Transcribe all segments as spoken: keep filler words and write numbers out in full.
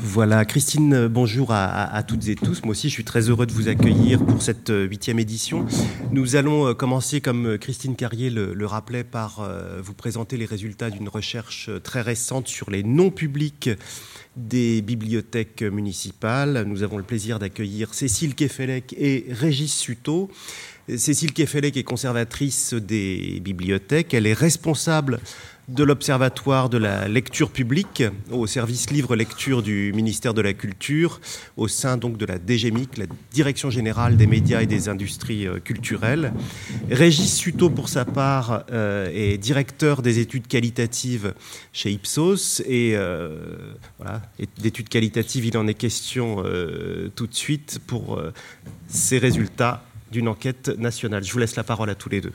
Voilà, Christine, bonjour à, à, à toutes et tous. Moi aussi, je suis très heureux de vous accueillir pour cette huitième édition. Nous allons commencer, comme Christine Carrier le, le rappelait, par euh, vous présenter les résultats d'une recherche très récente sur les noms publics des bibliothèques municipales. Nous avons le plaisir d'accueillir Cécile Kefelec et Régis Suto. Cécile Kefelec est conservatrice des bibliothèques. Elle est responsable de l'Observatoire de la lecture publique au service livre-lecture du ministère de la Culture, au sein donc de la D G M I C, la Direction Générale des Médias et des Industries Culturelles. Régis Suto, pour sa part, euh, est directeur des études qualitatives chez Ipsos. Et euh, voilà, d'études qualitatives, il en est question euh, tout de suite pour euh, ces résultats d'une enquête nationale. Je vous laisse la parole à tous les deux.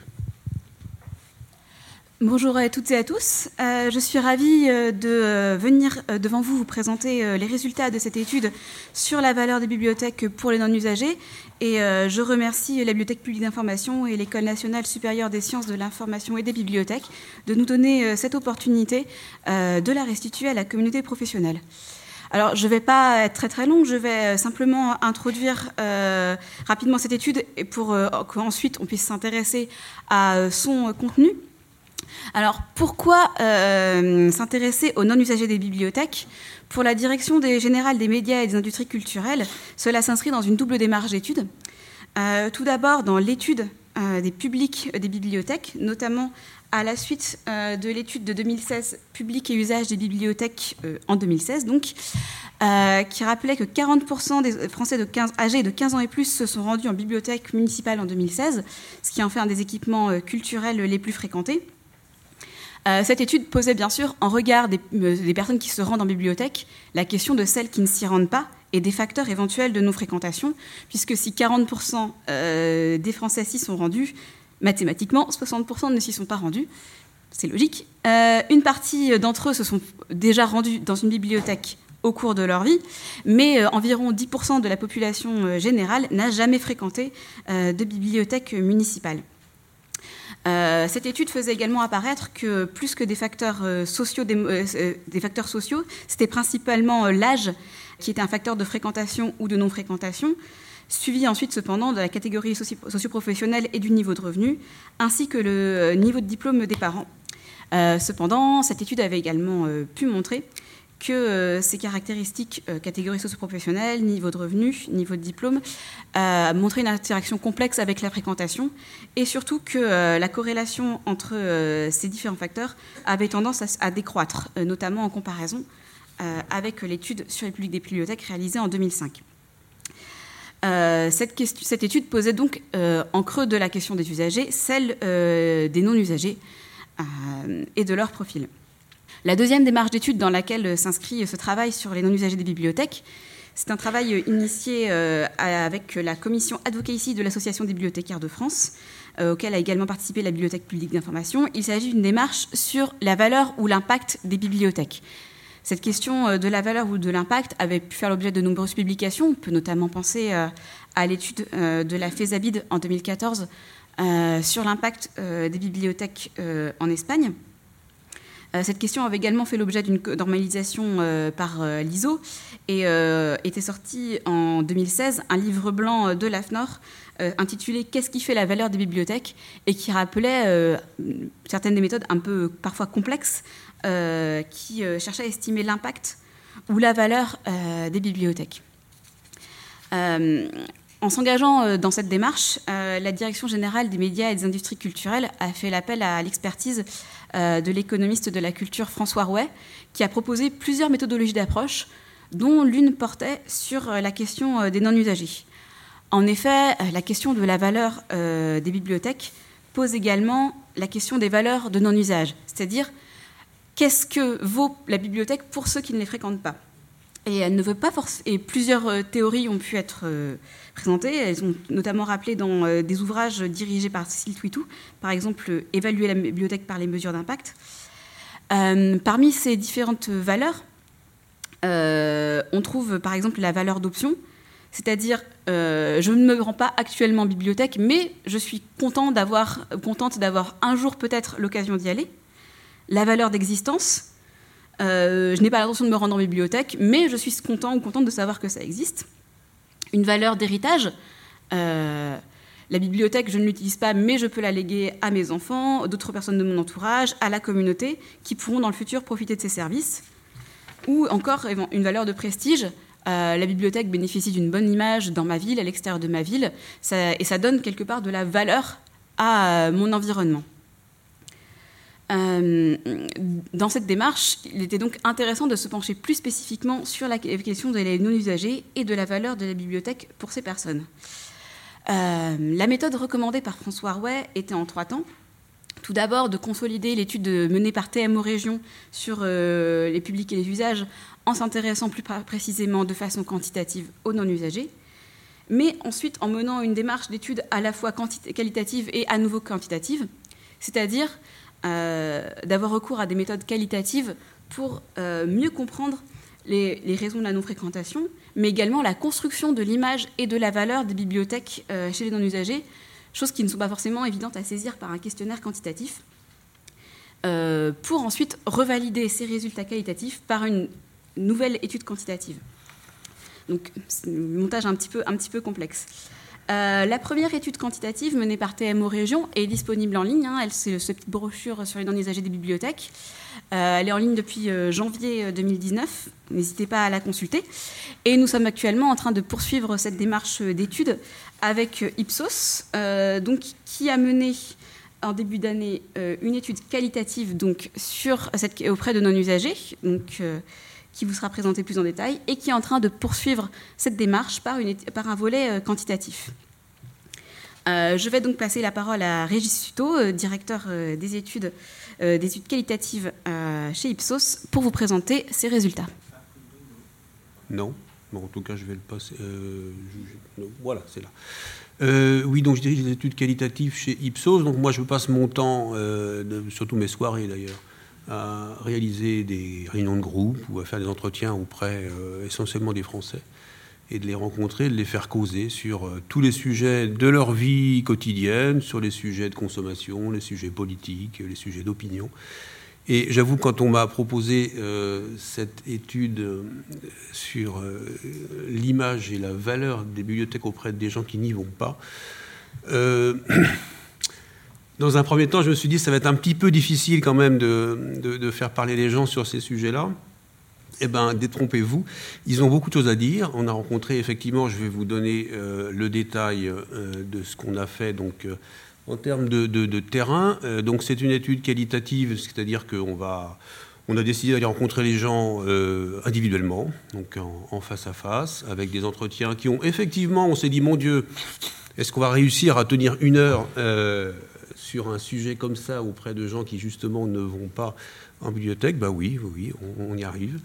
Bonjour à toutes et à tous. Euh, je suis ravie de venir devant vous vous présenter les résultats de cette étude sur la valeur des bibliothèques pour les non-usagers. Et euh, je remercie la Bibliothèque publique d'information et l'École nationale supérieure des sciences de l'information et des bibliothèques de nous donner cette opportunité euh, de la restituer à la communauté professionnelle. Alors, je ne vais pas être très très longue, je vais simplement introduire euh, rapidement cette étude pour euh, qu'ensuite on puisse s'intéresser à son contenu. Alors, pourquoi euh, s'intéresser aux non-usagers des bibliothèques ? Pour la Direction générale des médias et des industries culturelles, cela s'inscrit dans une double démarche d'étude. Euh, tout d'abord, dans l'étude euh, des publics des bibliothèques, notamment à la suite euh, de l'étude de deux mille seize, Public et usage des bibliothèques euh, en deux mille seize, donc, euh, qui rappelait que quarante pour cent des Français de quinze, âgés de quinze ans et plus se sont rendus en bibliothèque municipale en deux mille seize, ce qui en fait un des équipements euh, culturels les plus fréquentés. Euh, cette étude posait bien sûr, en regard des, euh, des personnes qui se rendent en bibliothèque, la question de celles qui ne s'y rendent pas et des facteurs éventuels de non-fréquentation, puisque si quarante pour cent euh, des Français s'y sont rendus, mathématiquement, soixante pour cent ne s'y sont pas rendus. C'est logique. Euh, une partie d'entre eux se sont déjà rendus dans une bibliothèque au cours de leur vie, mais euh, environ dix pour cent de la population euh, générale n'a jamais fréquenté euh, de bibliothèque municipale. Euh, cette étude faisait également apparaître que plus que des facteurs euh, sociaux, des, euh, des facteurs sociaux, c'était principalement euh, l'âge qui était un facteur de fréquentation ou de non-fréquentation, suivi ensuite cependant de la catégorie socio- socio-professionnelle et du niveau de revenu, ainsi que le euh, niveau de diplôme des parents. Euh, cependant, cette étude avait également euh, pu montrer que euh, ces caractéristiques, euh, catégorie socio-professionnelle, niveau de revenu, niveau de diplôme, euh, montraient une interaction complexe avec la fréquentation et surtout que euh, la corrélation entre euh, ces différents facteurs avait tendance à, à décroître, euh, notamment en comparaison euh, avec l'étude sur les publics des bibliothèques réalisée en deux mille cinq. Euh, cette, question, cette étude posait donc euh, en creux de la question des usagers, celle euh, des non-usagers euh, et de leur profil. La deuxième démarche d'étude dans laquelle s'inscrit ce travail sur les non-usagers des bibliothèques, c'est un travail initié euh, avec la commission Advocacy de l'Association des bibliothécaires de France, euh, auquel a également participé la Bibliothèque publique d'information. Il s'agit d'une démarche sur la valeur ou l'impact des bibliothèques. Cette question de la valeur ou de l'impact avait pu faire l'objet de nombreuses publications. On peut notamment penser euh, à l'étude euh, de la FESABID en deux mille quatorze euh, sur l'impact euh, des bibliothèques euh, en Espagne. Cette question avait également fait l'objet d'une normalisation euh, par euh, l'I S O et euh, était sorti en deux mille seize un livre blanc de l'A F N O R euh, intitulé « Qu'est-ce qui fait la valeur des bibliothèques ?» et qui rappelait euh, certaines des méthodes un peu parfois complexes euh, qui euh, cherchaient à estimer l'impact ou la valeur euh, des bibliothèques. Euh, En s'engageant dans cette démarche, euh, la Direction générale des médias et des industries culturelles a fait l'appel à l'expertise euh, de l'économiste de la culture François Rouet, qui a proposé plusieurs méthodologies d'approche, dont l'une portait sur la question des non-usagers. En effet, la question de la valeur euh, des bibliothèques pose également la question des valeurs de non-usage, c'est-à-dire qu'est-ce que vaut la bibliothèque pour ceux qui ne les fréquentent pas. Et elle ne veut pas forcément. Et plusieurs euh, théories ont pu être euh, présentées. Elles sont notamment rappelées dans euh, des ouvrages dirigés par Cécile Twitou, par exemple euh, Évaluer la bibliothèque par les mesures d'impact. Euh, parmi ces différentes valeurs, euh, on trouve par exemple la valeur d'option, c'est-à-dire euh, je ne me rends pas actuellement en bibliothèque, mais je suis content d'avoir, contente d'avoir un jour peut-être l'occasion d'y aller. La valeur d'existence. Euh, je n'ai pas l'intention de me rendre en bibliothèque, mais je suis content ou contente de savoir que ça existe. Une valeur d'héritage. Euh, la bibliothèque, je ne l'utilise pas, mais je peux la léguer à mes enfants, d'autres personnes de mon entourage, à la communauté, qui pourront dans le futur profiter de ces services. Ou encore une valeur de prestige. Euh, la bibliothèque bénéficie d'une bonne image dans ma ville, à l'extérieur de ma ville, ça, et ça donne quelque part de la valeur à mon environnement. Euh, dans cette démarche, il était donc intéressant de se pencher plus spécifiquement sur la question des non-usagers et de la valeur de la bibliothèque pour ces personnes. Euh, la méthode recommandée par François Rouet était en trois temps. Tout d'abord, de consolider l'étude menée par T M O Région sur euh, les publics et les usages en s'intéressant plus précisément de façon quantitative aux non-usagers, mais ensuite en menant une démarche d'étude à la fois qualitative et à nouveau quantitative, c'est-à-dire Euh, d'avoir recours à des méthodes qualitatives pour euh, mieux comprendre les, les raisons de la non-fréquentation, mais également la construction de l'image et de la valeur des bibliothèques euh, chez les non-usagers, choses qui ne sont pas forcément évidentes à saisir par un questionnaire quantitatif, euh, pour ensuite revalider ces résultats qualitatifs par une nouvelle étude quantitative. Donc, c'est un montage un petit peu, un petit peu complexe. Euh, la première étude quantitative menée par T M O Région est disponible en ligne. Hein, elle, c'est cette petite brochure sur les non-usagers des bibliothèques. Euh, elle est en ligne depuis euh, janvier deux mille dix-neuf. N'hésitez pas à la consulter. Et nous sommes actuellement en train de poursuivre cette démarche d'étude avec euh, Ipsos, euh, donc, qui a mené en début d'année euh, une étude qualitative donc, sur cette, auprès de non-usagers, donc, euh, qui vous sera présentée plus en détail, et qui est en train de poursuivre cette démarche par, une, par un volet euh, quantitatif. Euh, je vais donc passer la parole à Régis Suto, euh, directeur euh, des, études, euh, des études qualitatives euh, chez Ipsos, pour vous présenter ces résultats. Non, bon, en tout cas, je vais le passer. Euh, je, non, voilà, c'est là. Euh, oui, donc je dirige les études qualitatives chez Ipsos. Donc moi, je passe mon temps, euh, de, surtout mes soirées d'ailleurs, à réaliser des réunions de groupe ou à faire des entretiens auprès euh, essentiellement des Français et de les rencontrer, de les faire causer sur euh, tous les sujets de leur vie quotidienne, sur les sujets de consommation, les sujets politiques, les sujets d'opinion. Et j'avoue, quand on m'a proposé euh, cette étude euh, sur euh, l'image et la valeur des bibliothèques auprès des gens qui n'y vont pas, euh, dans un premier temps, je me suis dit que ça va être un petit peu difficile quand même de, de, de faire parler les gens sur ces sujets-là. Eh bien, détrompez-vous, ils ont beaucoup de choses à dire. On a rencontré, effectivement, je vais vous donner euh, le détail euh, de ce qu'on a fait donc, euh, en termes de, de, de terrain. Euh, donc, c'est une étude qualitative, c'est-à-dire qu'on va, on a décidé d'aller rencontrer les gens euh, individuellement, donc en, en face à face, avec des entretiens qui ont effectivement, on s'est dit, mon Dieu, est-ce qu'on va réussir à tenir une heure euh, sur un sujet comme ça auprès de gens qui, justement, ne vont pas en bibliothèque? Ben oui, oui, on, on y arrive.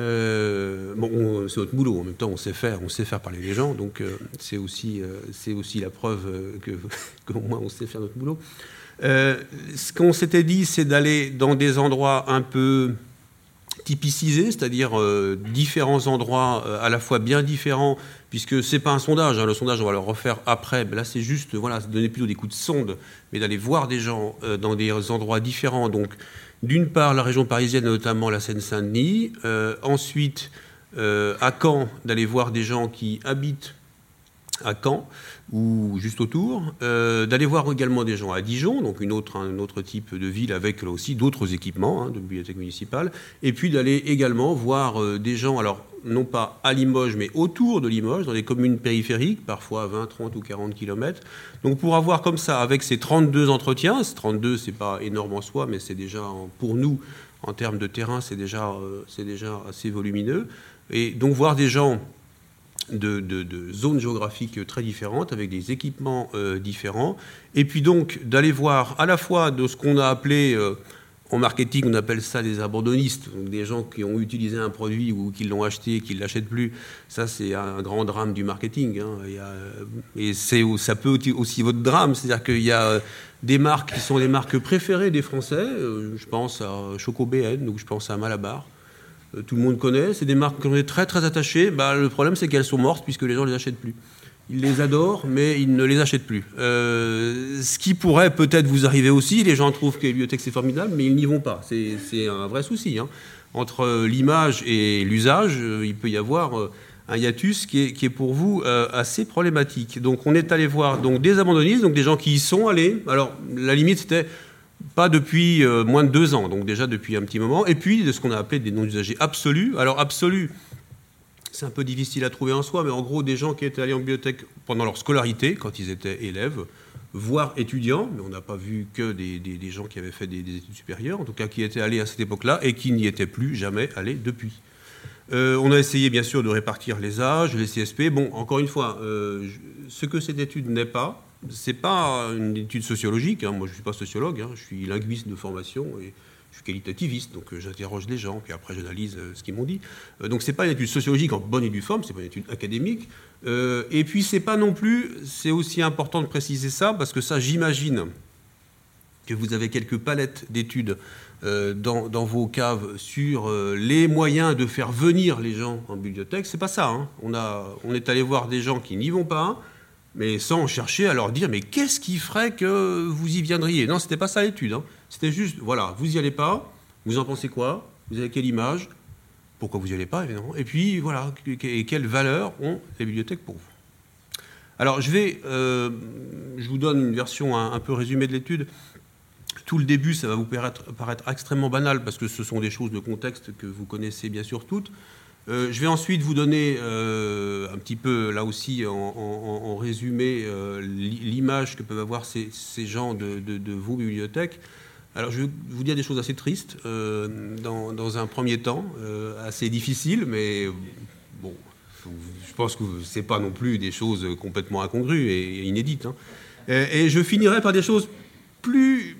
Euh, bon, on, c'est notre boulot. En même temps, on sait faire, on sait faire parler les gens. Donc, euh, c'est aussi, euh, c'est aussi la preuve euh, que, qu'au moins, on sait faire notre boulot. Euh, ce qu'on s'était dit, c'est d'aller dans des endroits un peu typicisés, c'est-à-dire euh, différents endroits euh, à la fois bien différents, puisque c'est pas un sondage. Hein, le sondage, on va le refaire après. Mais là, c'est juste, voilà, donner plutôt des coups de sonde, mais d'aller voir des gens euh, dans des endroits différents. Donc, d'une part, la région parisienne, notamment la Seine-Saint-Denis. Euh, ensuite, euh, à Caen, d'aller voir des gens qui habitent à Caen ou juste autour. Euh, d'aller voir également des gens à Dijon, donc une autre, un autre type de ville avec là aussi d'autres équipements hein, de bibliothèque municipale. Et puis d'aller également voir euh, des gens, alors non pas à Limoges, mais autour de Limoges, dans des communes périphériques, parfois à vingt, trente ou quarante kilomètres. Donc pour avoir comme ça, avec ces trente-deux entretiens, ces trente-deux, c'est pas énorme en soi, mais c'est déjà, pour nous, en termes de terrain, c'est déjà, euh, c'est déjà assez volumineux. Et donc voir des gens de, de, de zones géographiques très différentes, avec des équipements euh, différents. Et puis donc d'aller voir à la fois de ce qu'on a appelé... Euh, En marketing, on appelle ça des abandonnistes, donc des gens qui ont utilisé un produit ou qui l'ont acheté et qui ne l'achètent plus. Ça, c'est un grand drame du marketing. Hein. Il y a, et c'est, ça peut être aussi votre drame, c'est-à-dire qu'il y a des marques qui sont les marques préférées des Français. Je pense à Choco B N, donc je pense à Malabar. Tout le monde connaît. C'est des marques qu'on est très, très attachées. Bah, le problème, c'est qu'elles sont mortes puisque les gens ne les achètent plus. Ils les adorent, mais ils ne les achètent plus. Euh, ce qui pourrait peut-être vous arriver aussi, les gens trouvent que les bibliothèques c'est formidable, mais ils n'y vont pas. C'est, c'est un vrai souci. Hein. entre l'image et l'usage, il peut y avoir un hiatus qui est, qui est pour vous assez problématique. Donc on est allé voir donc, des abandonnistes, donc des gens qui y sont allés. Alors la limite c'était pas depuis moins de deux ans, donc déjà depuis un petit moment. Et puis de ce qu'on a appelé des non-usagers absolus. Alors absolus, c'est un peu difficile à trouver en soi, mais en gros des gens qui étaient allés en bibliothèque pendant leur scolarité, quand ils étaient élèves, voire étudiants, mais on n'a pas vu que des, des, des gens qui avaient fait des, des études supérieures, en tout cas qui étaient allés à cette époque-là et qui n'y étaient plus jamais allés depuis. Euh, on a essayé bien sûr de répartir les âges, les C S P. Bon, encore une fois, euh, ce que cette étude n'est pas, c'est pas une étude sociologique. Hein. Moi, je ne suis pas sociologue, hein. Je suis linguiste de formation et je suis qualitativiste, donc euh, j'interroge les gens, puis après j'analyse euh, ce qu'ils m'ont dit. Euh, donc c'est pas une étude sociologique en bonne et due forme, c'est pas une étude académique. Euh, et puis c'est pas non plus, c'est aussi important de préciser ça, parce que ça, j'imagine que vous avez quelques palettes d'études euh, dans, dans vos caves sur euh, les moyens de faire venir les gens en bibliothèque. C'est pas ça. Hein. On, a, on est allé voir des gens qui n'y vont pas, mais sans chercher à leur dire mais qu'est-ce qui ferait que vous y viendriez? Non, c'était pas ça l'étude. Hein. C'était juste, voilà, vous y allez pas, vous en pensez quoi? Vous avez quelle image? Pourquoi vous n'y allez pas, évidemment? Et puis, voilà, et quelles valeurs ont les bibliothèques pour vous? Alors, je vais, euh, je vous donne une version un, un peu résumée de l'étude. Tout le début, ça va vous paraître, paraître extrêmement banal, parce que ce sont des choses de contexte que vous connaissez bien sûr toutes. Euh, je vais ensuite vous donner euh, un petit peu, là aussi, en, en, en résumé, euh, l'image que peuvent avoir ces, ces gens de, de, de vos bibliothèques. Alors, je vais vous dire des choses assez tristes, euh, dans, dans un premier temps, euh, assez difficiles, mais bon, je pense que ce n'est pas non plus des choses complètement incongrues et inédites. Hein. Et, et je finirai par des choses plus,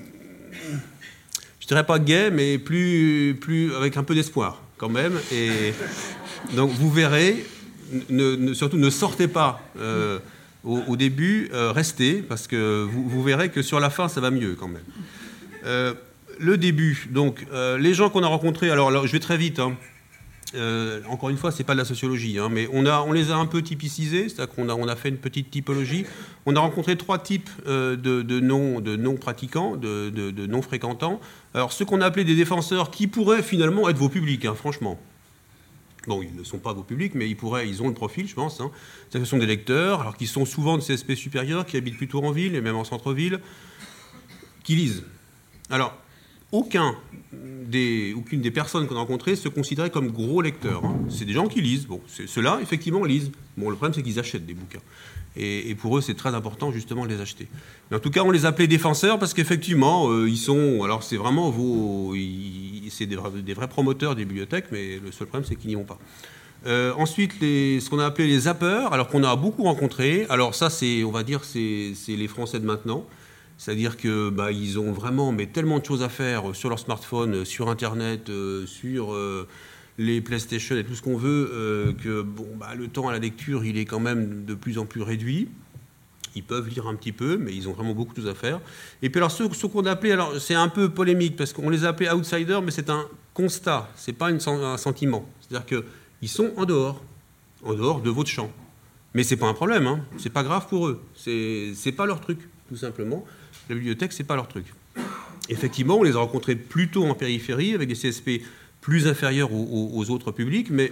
je dirais pas gaies, mais plus, plus avec un peu d'espoir quand même. Et donc, vous verrez, ne, ne, surtout ne sortez pas euh, au, au début, euh, restez, parce que vous, vous verrez que sur la fin, ça va mieux quand même. Euh, le début, donc euh, les gens qu'on a rencontrés, alors, alors je vais très vite, hein. euh, encore une fois, c'est pas de la sociologie, hein, mais on, a, on les a un peu typicisés, c'est-à-dire qu'on a, on a fait une petite typologie. On a rencontré trois types euh, de, de, non, de non-pratiquants, de, de, de non-fréquentants. Alors ceux qu'on a appelés des défenseurs, qui pourraient finalement être vos publics, hein, franchement. Bon, ils ne sont pas vos publics, mais ils, pourraient, ils ont le profil, je pense. Hein. Ce sont des lecteurs, alors qui sont souvent de C S P supérieurs, qui habitent plutôt en ville et même en centre-ville, qui lisent. Alors, aucun des, aucune des personnes qu'on a rencontrées se considérait comme gros lecteurs. Hein. C'est des gens qui lisent. Bon, ceux-là, effectivement, lisent. Bon, le problème, c'est qu'ils achètent des bouquins. Et, et pour eux, c'est très important, justement, de les acheter. Mais en tout cas, on les appelait défenseurs parce qu'effectivement, euh, ils sont... Alors, c'est vraiment vos... Ils, c'est des, des vrais promoteurs des bibliothèques, mais le seul problème, c'est qu'ils n'y vont pas. Euh, ensuite, les, ce qu'on a appelé les zappeurs, alors qu'on a beaucoup rencontrés. Alors ça, c'est, on va dire, c'est, c'est les Français de maintenant. C'est-à-dire que bah, ils ont vraiment mais, tellement de choses à faire sur leur smartphone, sur Internet, euh, sur euh, les PlayStation et tout ce qu'on veut, euh, que bon, bah, le temps à la lecture, il est quand même de plus en plus réduit. Ils peuvent lire un petit peu, mais ils ont vraiment beaucoup de choses à faire. Et puis alors, ceux, ceux qu'on a appelés, alors c'est un peu polémique, parce qu'on les a appelés outsiders, mais c'est un constat, c'est pas une, un sentiment. C'est-à-dire qu'ils sont en dehors, en dehors de votre champ. Mais c'est pas un problème, hein. C'est pas grave pour eux. C'est, c'est pas leur truc, tout simplement. La bibliothèque, c'est pas leur truc. Effectivement, on les a rencontrés plutôt en périphérie, avec des C S P plus inférieurs aux, aux, aux autres publics, mais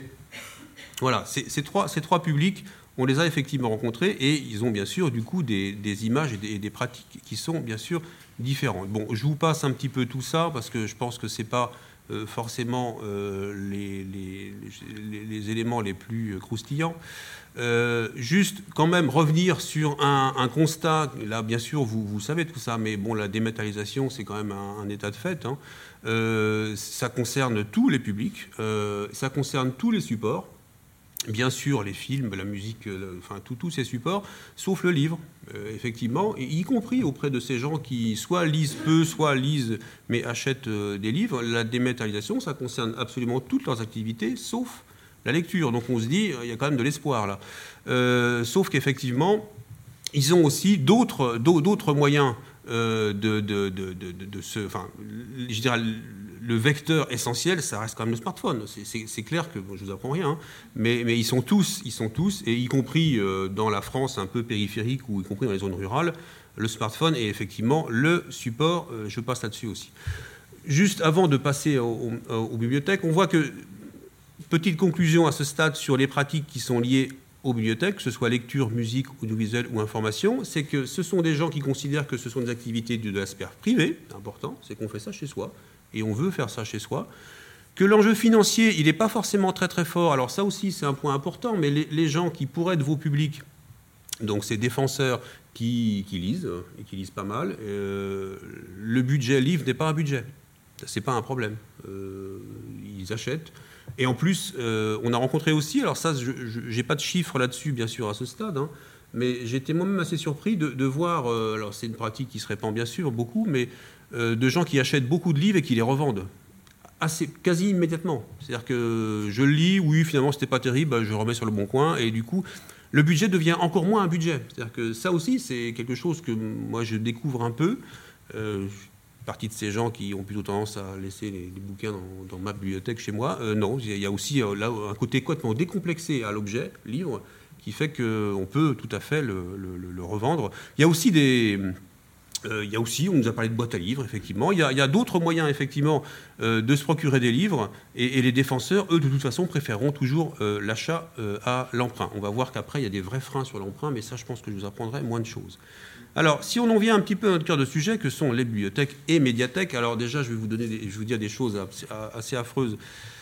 voilà, ces, ces, trois, ces trois publics, on les a effectivement rencontrés, et ils ont bien sûr, du coup, des, des images et des, et des pratiques qui sont, bien sûr, différentes. Bon, je vous passe un petit peu tout ça, parce que je pense que c'est pas euh, forcément euh, les, les, les, les éléments les plus croustillants. Euh, juste quand même revenir sur un, un constat, là bien sûr vous, vous savez tout ça, mais bon, la dématérialisation c'est quand même un, un état de fait, hein. euh, ça concerne tous les publics, euh, ça concerne tous les supports, bien sûr les films, la musique, le, enfin tous ces supports, sauf le livre, euh, effectivement, et y compris auprès de ces gens qui soit lisent peu, soit lisent mais achètent euh, des livres. La dématérialisation ça concerne absolument toutes leurs activités, sauf la lecture. Donc on se dit, il y a quand même de l'espoir là. Euh, sauf qu'effectivement, ils ont aussi d'autres, d'autres moyens euh, de, de, de, de, de, de se... Enfin, je dirais, le vecteur essentiel, ça reste quand même le smartphone. C'est, c'est, c'est clair que, bon, je ne vous apprends rien, hein, mais, mais ils sont tous, ils sont tous, et y compris euh, dans la France un peu périphérique, ou y compris dans les zones rurales, le smartphone est effectivement le support. Euh, je passe là-dessus aussi. juste avant de passer aux, aux, aux bibliothèques, on voit que, petite conclusion à ce stade sur les pratiques qui sont liées aux bibliothèques, que ce soit lecture, musique, audiovisuel ou information, c'est que ce sont des gens qui considèrent que ce sont des activités de, de la sphère privée, c'est important, c'est qu'on fait ça chez soi, et on veut faire ça chez soi, que l'enjeu financier, il n'est pas forcément très très fort, alors ça aussi c'est un point important, mais les, les gens qui pourraient être vos publics, donc ces défenseurs qui, qui lisent, et qui lisent pas mal, euh, le budget livre n'est pas un budget, c'est pas un problème, euh, ils achètent. Et en plus, euh, on a rencontré aussi, alors ça, je n'ai pas de chiffres là-dessus, bien sûr, à ce stade, hein, mais j'étais moi-même assez surpris de, de voir, euh, alors c'est une pratique qui se répand bien sûr beaucoup, mais euh, de gens qui achètent beaucoup de livres et qui les revendent assez, quasi immédiatement. C'est-à-dire que je le lis, oui, finalement, c'était pas terrible, bah, je le remets sur le bon coin, et du coup, le budget devient encore moins un budget. C'est-à-dire que ça aussi, c'est quelque chose que moi, je découvre un peu. Euh, partie de ces gens qui ont plutôt tendance à laisser les, les bouquins dans, dans ma bibliothèque chez moi. Euh, non, il y a aussi euh, là un côté complètement décomplexé à l'objet, livre, qui fait qu'on peut tout à fait le, le, le revendre. Il y a aussi des... Euh, il y a aussi, on nous a parlé de boîtes à livres, effectivement. Il y a, il y a d'autres moyens, effectivement, euh, de se procurer des livres. Et, et les défenseurs, eux, de toute façon, préféreront toujours euh, l'achat euh, à l'emprunt. On va voir qu'après, il y a des vrais freins sur l'emprunt, mais ça, je pense que je vous apprendrai moins de choses. Alors, si on en vient un petit peu à notre cœur de sujet, que sont les bibliothèques et médiathèques, alors déjà, je vais vous donner, des, je vais vous dire des choses assez affreuses.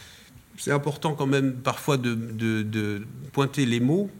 C'est important quand même parfois de, de, de pointer les mots.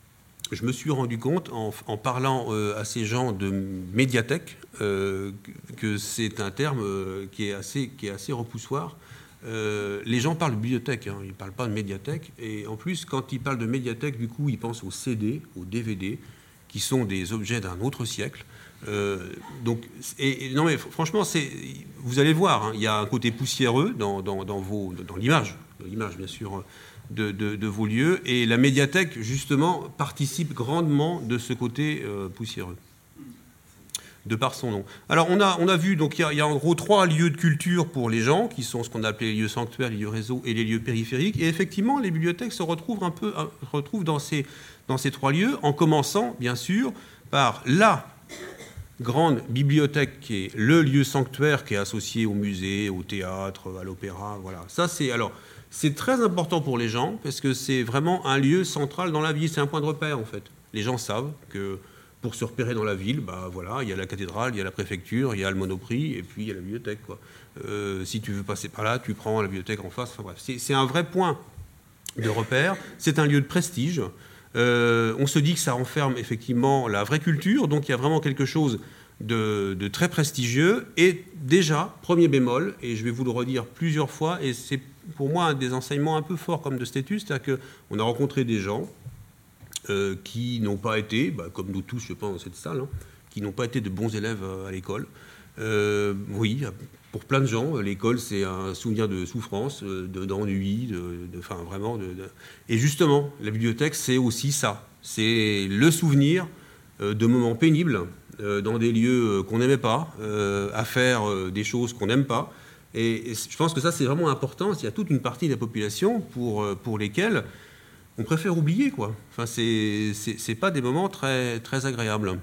Je me suis rendu compte, en, en parlant euh, à ces gens de médiathèque, euh, que c'est un terme euh, qui est assez, qui est assez repoussoir. Euh, les gens parlent de bibliothèque, hein, ils ne parlent pas de médiathèque. Et en plus, quand ils parlent de médiathèque, du coup, ils pensent aux C D, aux D V D, qui sont des objets d'un autre siècle. Euh, donc, et, et, non mais franchement, c'est, vous allez voir, hein, il y a un côté poussiéreux dans, dans, dans, vos, dans l'image, dans l'image bien sûr, de, de, de vos lieux, et la médiathèque, justement, participe grandement de ce côté euh, poussiéreux, de par son nom. Alors, on a, on a vu, donc il y a, il y a en gros trois lieux de culture pour les gens, qui sont ce qu'on a appelé les lieux sanctuaires, les lieux réseaux et les lieux périphériques, et effectivement, les bibliothèques se retrouvent un peu, retrouvent dans ces dans ces trois lieux, en commençant, bien sûr, par la grande bibliothèque qui est le lieu sanctuaire qui est associé au musée, au théâtre, à l'opéra, voilà. Ça, c'est, alors, c'est très important pour les gens, parce que c'est vraiment un lieu central dans la vie, c'est un point de repère, en fait. Les gens savent que pour se repérer dans la ville, bah, voilà, il y a la cathédrale, il y a la préfecture, il y a le Monoprix, et puis il y a la bibliothèque, quoi. Euh, si tu veux passer par là, tu prends la bibliothèque en face, enfin bref. C'est, c'est un vrai point de repère, c'est un lieu de prestige. Euh, on se dit que ça renferme effectivement la vraie culture, donc il y a vraiment quelque chose de, de très prestigieux. Et déjà, premier bémol, et je vais vous le redire plusieurs fois, et c'est pour moi un des enseignements un peu forts comme de cette étude, c'est-à-dire qu'on a rencontré des gens euh, qui n'ont pas été, bah, comme nous tous je pense dans cette salle, hein, qui n'ont pas été de bons élèves à l'école. Euh, oui, pour plein de gens, l'école, c'est un souvenir de souffrance, de, d'ennui, de, de, enfin, vraiment. De, de... Et justement, la bibliothèque, c'est aussi ça. C'est le souvenir de moments pénibles dans des lieux qu'on n'aimait pas, à faire des choses qu'on n'aime pas. Et, et je pense que ça, c'est vraiment important. Il y a toute une partie de la population pour, pour lesquelles on préfère oublier, quoi. Enfin, c'est, c'est, c'est pas des moments très, très agréables.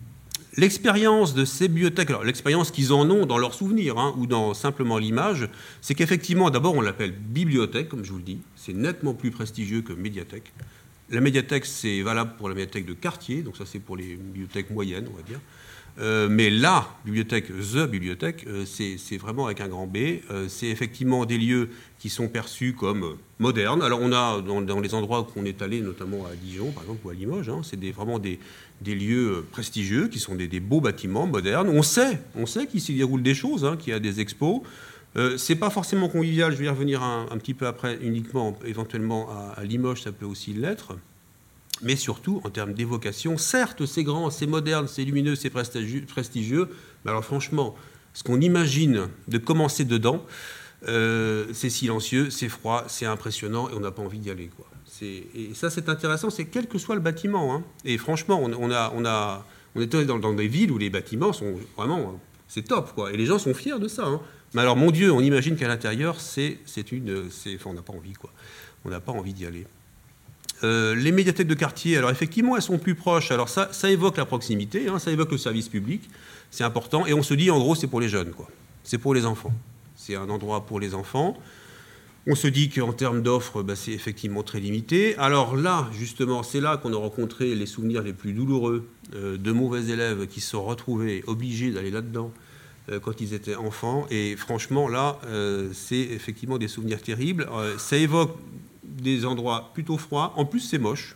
L'expérience de ces bibliothèques, alors l'expérience qu'ils en ont dans leurs souvenirs, hein, ou dans simplement l'image, c'est qu'effectivement, d'abord, on l'appelle bibliothèque, comme je vous le dis, c'est nettement plus prestigieux que médiathèque. La médiathèque, c'est valable pour la médiathèque de quartier, donc ça c'est pour les bibliothèques moyennes, on va dire. Euh, mais la bibliothèque, the bibliothèque, euh, c'est, c'est vraiment avec un grand B. Euh, c'est effectivement des lieux qui sont perçus comme euh, modernes. Alors on a dans, dans les endroits où on est allé, notamment à Dijon par exemple ou à Limoges, hein, c'est des, vraiment des, des lieux prestigieux qui sont des, des beaux bâtiments modernes. On sait, on sait qu'il s'y déroule des choses, hein, qu'il y a des expos. Euh, c'est pas forcément convivial. Je vais y revenir un, un petit peu après, uniquement éventuellement à, à Limoges, ça peut aussi l'être. Mais surtout, en termes d'évocation, certes, c'est grand, c'est moderne, c'est lumineux, c'est prestigieux, mais alors franchement, ce qu'on imagine de commencer dedans, euh, c'est silencieux, c'est froid, c'est impressionnant, et on n'a pas envie d'y aller, quoi. C'est, et ça, c'est intéressant, c'est quel que soit le bâtiment, hein. Et franchement, on, on, a, on, a, on est dans, dans des villes où les bâtiments sont vraiment... C'est top, quoi. Et les gens sont fiers de ça, hein. Mais alors, mon Dieu, on imagine qu'à l'intérieur, c'est, c'est une... C'est, enfin, on n'a pas envie, quoi. On n'a pas envie d'y aller. Euh, les médiathèques de quartier, alors effectivement, elles sont plus proches. Alors ça, ça évoque la proximité, hein, ça évoque le service public, c'est important. Et on se dit, en gros, c'est pour les jeunes, quoi. C'est pour les enfants. c'est un endroit pour les enfants. On se dit qu'en termes d'offres, bah, c'est effectivement très limité. Alors là, justement, c'est là qu'on a rencontré les souvenirs les plus douloureux euh, de mauvais élèves qui se sont retrouvés obligés d'aller là-dedans euh, quand ils étaient enfants. Et franchement, là, euh, c'est effectivement des souvenirs terribles. Euh, ça évoque des endroits plutôt froids. En plus, c'est moche.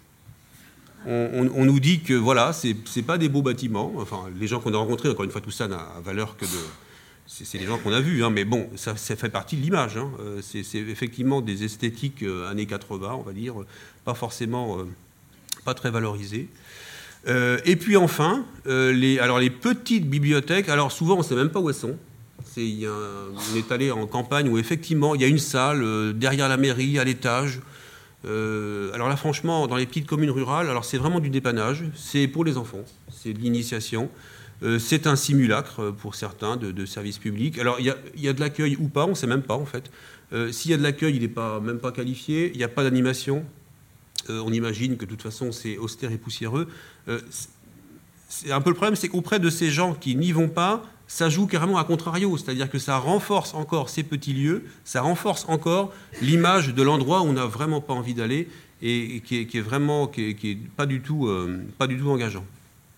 On, on, on nous dit que, voilà, c'est, c'est pas des beaux bâtiments. Enfin, les gens qu'on a rencontrés, encore une fois, tout ça n'a valeur que de... C'est les gens qu'on a vus, hein, mais bon, ça, ça fait partie de l'image. Hein. C'est, c'est effectivement des esthétiques euh, années quatre-vingts, on va dire, pas forcément, euh, pas très valorisées. Euh, et puis enfin, euh, les, alors les petites bibliothèques, alors souvent on ne sait même pas où elles sont. C'est, y a un, on est allé en campagne où effectivement il y a une salle euh, derrière la mairie, à l'étage. Euh, alors là, franchement, dans les petites communes rurales, alors c'est vraiment du dépannage, c'est pour les enfants, c'est de l'initiation. Euh, c'est un simulacre pour certains de, de services publics. Alors, il y, y a de l'accueil ou pas, on ne sait même pas, en fait. Euh, s'il y a de l'accueil, il n'est pas, même pas qualifié. Il n'y a pas d'animation. Euh, on imagine que, de toute façon, c'est austère et poussiéreux. Euh, c'est un peu le problème, c'est qu'auprès de ces gens qui n'y vont pas, ça joue carrément à contrario. C'est-à-dire que ça renforce encore ces petits lieux, ça renforce encore l'image de l'endroit où on n'a vraiment pas envie d'aller et, et qui, est, qui est vraiment qui est, qui est pas, du tout, euh, pas du tout engageant.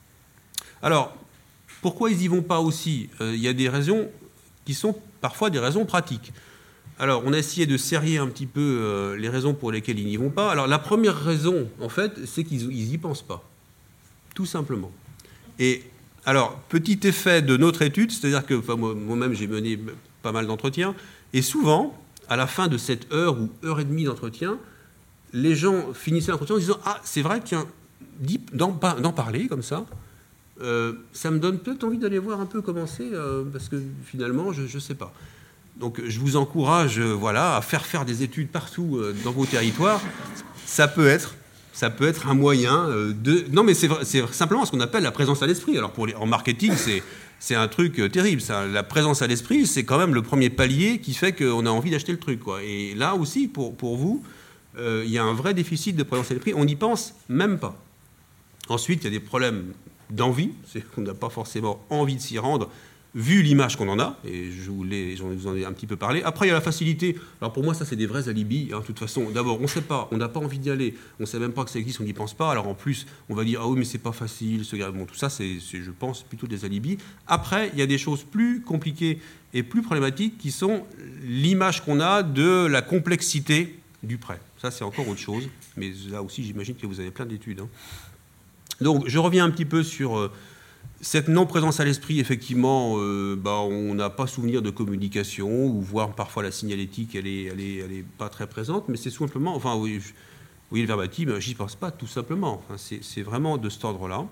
Alors, pourquoi ils n'y vont pas aussi ? Il euh, y a des raisons qui sont parfois des raisons pratiques. Alors, on a essayé de serrer un petit peu euh, les raisons pour lesquelles ils n'y vont pas. Alors, la première raison, en fait, c'est qu'ils n'y pensent pas. Tout simplement. Et, alors, petit effet de notre étude, c'est-à-dire que enfin, moi-même, j'ai mené pas mal d'entretiens, et souvent, à la fin de cette heure ou heure et demie d'entretien, les gens finissaient l'entretien en disant « Ah, c'est vrai, tiens, d'en, d'en parler comme ça ». Euh, ça me donne peut-être envie d'aller voir un peu comment c'est, euh, parce que finalement, je ne sais pas. Donc, je vous encourage euh, voilà, à faire faire des études partout euh, dans vos territoires. Ça peut être, ça peut être un moyen euh, de... Non, mais c'est, c'est simplement ce qu'on appelle la présence à l'esprit. Alors, pour les, en marketing, c'est, c'est un truc euh, terrible. Ça. La présence à l'esprit, c'est quand même le premier palier qui fait qu'on a envie d'acheter le truc, quoi. Et là aussi, pour, pour vous, euh, il y a un vrai déficit de présence à l'esprit. On n'y pense même pas. Ensuite, il y a des problèmes d'envie, c'est qu'on n'a pas forcément envie de s'y rendre, vu l'image qu'on en a, et je vous, l'ai, je vous en ai un petit peu parlé. Après, il y a la facilité. Alors pour moi, ça, c'est des vrais alibis. Hein. De toute façon, d'abord, on ne sait pas, on n'a pas envie d'y aller, on ne sait même pas que ça existe, on n'y pense pas. Alors en plus, on va dire, ah oui, mais c'est pas facile, ce gars. Bon, tout ça, c'est, c'est, je pense, plutôt des alibis. Après, il y a des choses plus compliquées et plus problématiques qui sont l'image qu'on a de la complexité du prêt. Ça, c'est encore autre chose, mais là aussi, j'imagine que vous avez plein d'études. Hein. Donc, je reviens un petit peu sur euh, cette non-présence à l'esprit. Effectivement, euh, bah, on n'a pas souvenir de communication, ou voire parfois la signalétique, elle n'est elle est, elle est pas très présente, mais c'est simplement, enfin, oui, je, oui le verbatim, j'y pense pas, tout simplement. Enfin, c'est, c'est vraiment de cet ordre-là.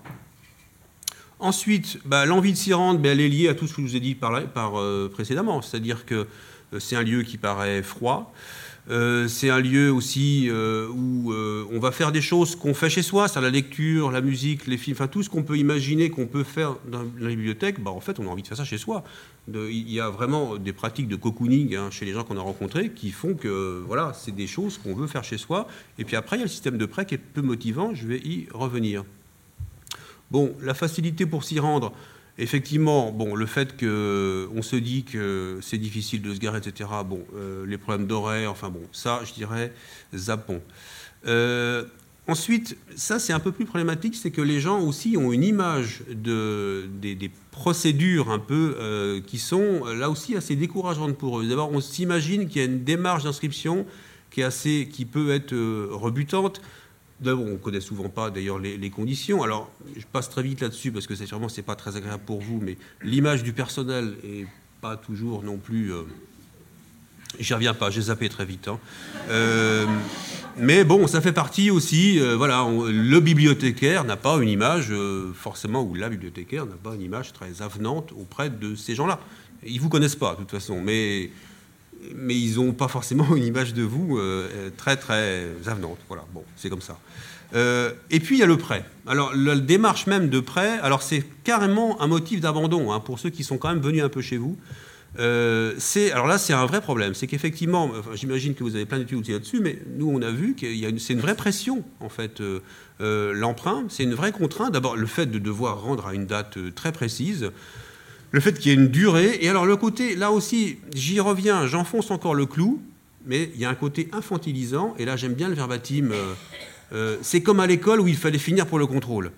Ensuite, bah, l'envie de s'y rendre, bah, elle est liée à tout ce que je vous ai dit par, par, euh, précédemment, c'est-à-dire que euh, c'est un lieu qui paraît froid. Euh, c'est un lieu aussi euh, où euh, on va faire des choses qu'on fait chez soi, c'est-à-dire la lecture, la musique, les films, enfin tout ce qu'on peut imaginer qu'on peut faire dans la bibliothèque, bah, en fait on a envie de faire ça chez soi. De, il y a vraiment des pratiques de cocooning hein, chez les gens qu'on a rencontrés qui font que voilà, c'est des choses qu'on veut faire chez soi. Et puis après il y a le système de prêt qui est peu motivant, je vais y revenir. Bon, la facilité pour s'y rendre. Effectivement, bon, le fait qu'on se dit que c'est difficile de se garer, et cetera, bon, euh, les problèmes d'horaire, enfin bon, ça, je dirais, zappons. Euh, ensuite, ça, c'est un peu plus problématique, c'est que les gens aussi ont une image de, des, des procédures un peu euh, qui sont, là aussi, assez décourageantes pour eux. D'abord, on s'imagine qu'il y a une démarche d'inscription qui, est assez, qui peut être euh, rebutante. D'abord, on ne connaît souvent pas d'ailleurs les, les conditions. Alors, je passe très vite là-dessus parce que c'est sûrement c'est pas très agréable pour vous, mais l'image du personnel est pas toujours non plus. Euh, j'y reviens pas, j'ai zappé très vite. Hein. Euh, mais bon, ça fait partie aussi. Euh, voilà, on, le bibliothécaire n'a pas une image euh, forcément, ou la bibliothécaire n'a pas une image très avenante auprès de ces gens-là. Ils vous connaissent pas de toute façon, mais mais ils n'ont pas forcément une image de vous euh, très, très avenante. Voilà, bon, c'est comme ça. Euh, et puis, il y a le prêt. Alors, la démarche même de prêt, alors c'est carrément un motif d'abandon, hein, pour ceux qui sont quand même venus un peu chez vous. Euh, c'est, alors là, c'est un vrai problème. C'est qu'effectivement, enfin, j'imagine que vous avez plein d'études aussi là-dessus, mais nous, on a vu qu'il y a une, c'est une vraie pression, en fait. Euh, euh, l'emprunt, c'est une vraie contrainte. D'abord, le fait de devoir rendre à une date très précise. Le fait qu'il y ait une durée. Et alors, le côté, là aussi, j'y reviens, j'enfonce encore le clou, mais il y a un côté infantilisant. Et là, j'aime bien le verbatim. Euh, euh, c'est comme à l'école où il fallait finir pour le contrôle.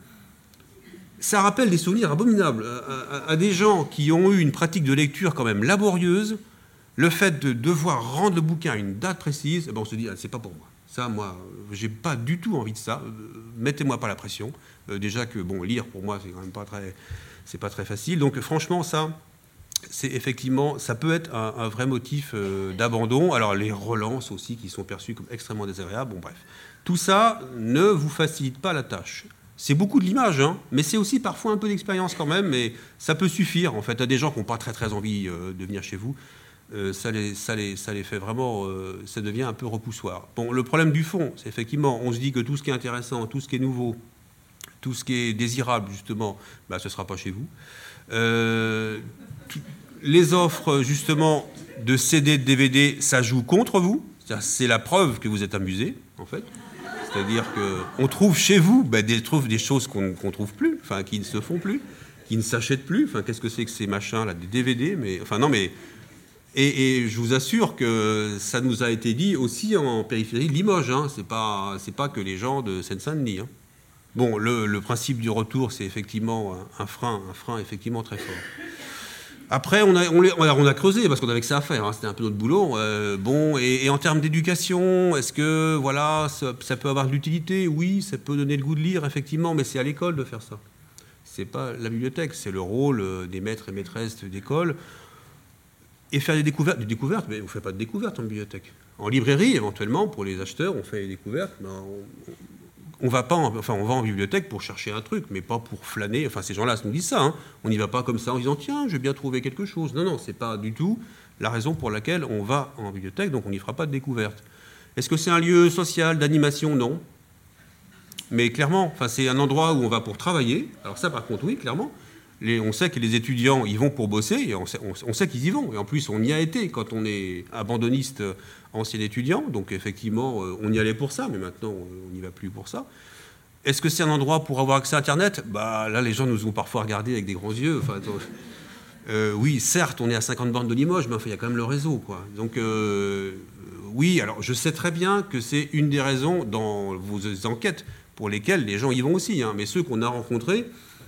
Ça rappelle des souvenirs abominables à, à, à des gens qui ont eu une pratique de lecture quand même laborieuse. Le fait de devoir rendre le bouquin à une date précise, eh ben on se dit, ah, c'est pas pour moi. Ça, moi, j'ai pas du tout envie de ça. Mettez-moi pas la pression. Euh, déjà que, bon, lire, pour moi, c'est quand même pas très, c'est pas très facile. Donc, franchement, ça, c'est effectivement, ça peut être un, un vrai motif euh, d'abandon. Alors, les relances aussi, qui sont perçues comme extrêmement désagréables. Bon, bref. Tout ça ne vous facilite pas la tâche. C'est beaucoup de l'image, hein, mais c'est aussi parfois un peu d'expérience quand même. Mais ça peut suffire, en fait, à des gens qui n'ont pas très, très envie euh, de venir chez vous. Euh, ça, les, ça, les, ça les fait vraiment, euh, ça devient un peu repoussoir. Bon, le problème du fond, c'est effectivement, on se dit que tout ce qui est intéressant, tout ce qui est nouveau, tout ce qui est désirable, justement, bah, ce ne sera pas chez vous. Euh, tout, les offres, justement, de C D, de D V D, ça joue contre vous. C'est-à-dire, c'est la preuve que vous êtes amusé, en fait. C'est-à-dire qu'on trouve chez vous bah, des, trouve des choses qu'on ne trouve plus, enfin, qui ne se font plus, qui ne s'achètent plus. Enfin, qu'est-ce que c'est que ces machins-là, des D V D, mais, enfin, non, mais... Et, et je vous assure que ça nous a été dit aussi en périphérie de Limoges. Hein. Ce n'est pas, c'est pas que les gens de Seine-Saint-Denis. Hein. Bon, le, le principe du retour, c'est effectivement un, un frein, un frein effectivement très fort. Après, on a, on, on a creusé parce qu'on avait que ça à faire. Hein. C'était un peu notre boulot. Euh, bon, et, et en termes d'éducation, est-ce que voilà, ça, ça peut avoir de l'utilité? Oui, ça peut donner le goût de lire, effectivement, mais c'est à l'école de faire ça. C'est pas la bibliothèque, c'est le rôle des maîtres et maîtresses d'école. Et faire des découvertes, des découvertes, mais on ne fait pas de découvertes en bibliothèque. En librairie, éventuellement, pour les acheteurs, on fait des découvertes. Ben on, on, va pas en, enfin, on va en bibliothèque pour chercher un truc, mais pas pour flâner. Enfin, ces gens-là nous disent ça. Hein. On n'y va pas comme ça en disant « Tiens, j'ai bien trouvé quelque chose ». Non, non, ce n'est pas du tout la raison pour laquelle on va en bibliothèque, donc on n'y fera pas de découverte. Est-ce que c'est un lieu social, d'animation? Non. Mais clairement, enfin, c'est un endroit où on va pour travailler. Alors ça, par contre, oui, clairement. Les, on sait que les étudiants y vont pour bosser, et on sait, on, on sait qu'ils y vont. Et en plus, on y a été quand on est abandonniste, ancien étudiant. Donc, effectivement, on y allait pour ça, mais maintenant, on n'y va plus pour ça. Est-ce que c'est un endroit pour avoir accès à Internet? Bah, là, les gens nous ont parfois regardés avec des grands yeux. Enfin, euh, oui, certes, on est à cinquante bornes de Limoges, mais enfin, il y a quand même le réseau, quoi. Donc, euh, oui, alors, je sais très bien que c'est une des raisons dans vos enquêtes pour lesquelles les gens y vont aussi. Hein, mais ceux qu'on a rencontrés...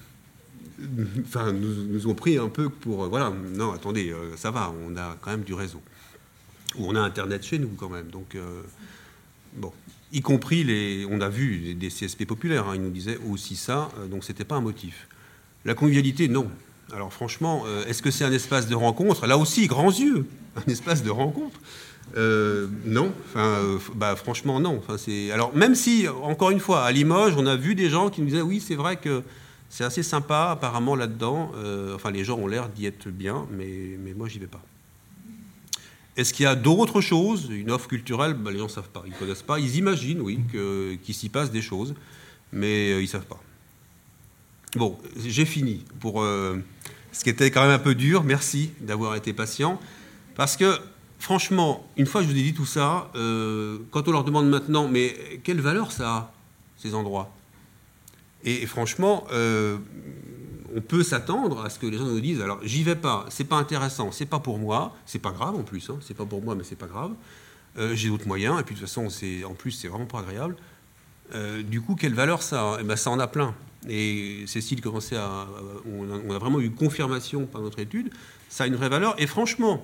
Enfin, nous, nous ont pris un peu pour... Euh, voilà, non, attendez, euh, ça va, on a quand même du réseau. Ou on a Internet chez nous, quand même. Donc, euh, bon, y compris les... On a vu des, des C S P populaires, hein, ils nous disaient aussi ça, euh, donc c'était pas un motif. La convivialité, non. Alors, franchement, euh, est-ce que c'est un espace de rencontre? Là aussi, grands yeux, un espace de rencontre euh, non, enfin, euh, bah, franchement, non. Enfin, c'est... Alors, même si, encore une fois, à Limoges, on a vu des gens qui nous disaient, oui, c'est vrai que c'est assez sympa, apparemment, là-dedans. Euh, enfin, les gens ont l'air d'y être bien, mais, mais moi, j'y vais pas. Est-ce qu'il y a d'autres choses? Une offre culturelle, ben, les gens ne savent pas. Ils ne connaissent pas. Ils imaginent, oui, que, qu'il s'y passe des choses, mais euh, ils ne savent pas. Bon, j'ai fini pour euh, ce qui était quand même un peu dur. Merci d'avoir été patient. Parce que, franchement, une fois que je vous ai dit tout ça, euh, quand on leur demande maintenant, mais quelle valeur ça a, ces endroits? Et franchement, euh, on peut s'attendre à ce que les gens nous disent, alors j'y vais pas, c'est pas intéressant, c'est pas pour moi, c'est pas grave en plus, hein, c'est pas pour moi mais c'est pas grave, euh, j'ai d'autres moyens, et puis de toute façon, c'est, en plus c'est vraiment pas agréable. Euh, du coup, quelle valeur ça a? Eh ben, ça en a plein. Et Cécile commençait à... On a, on a vraiment eu confirmation par notre étude, ça a une vraie valeur, et franchement,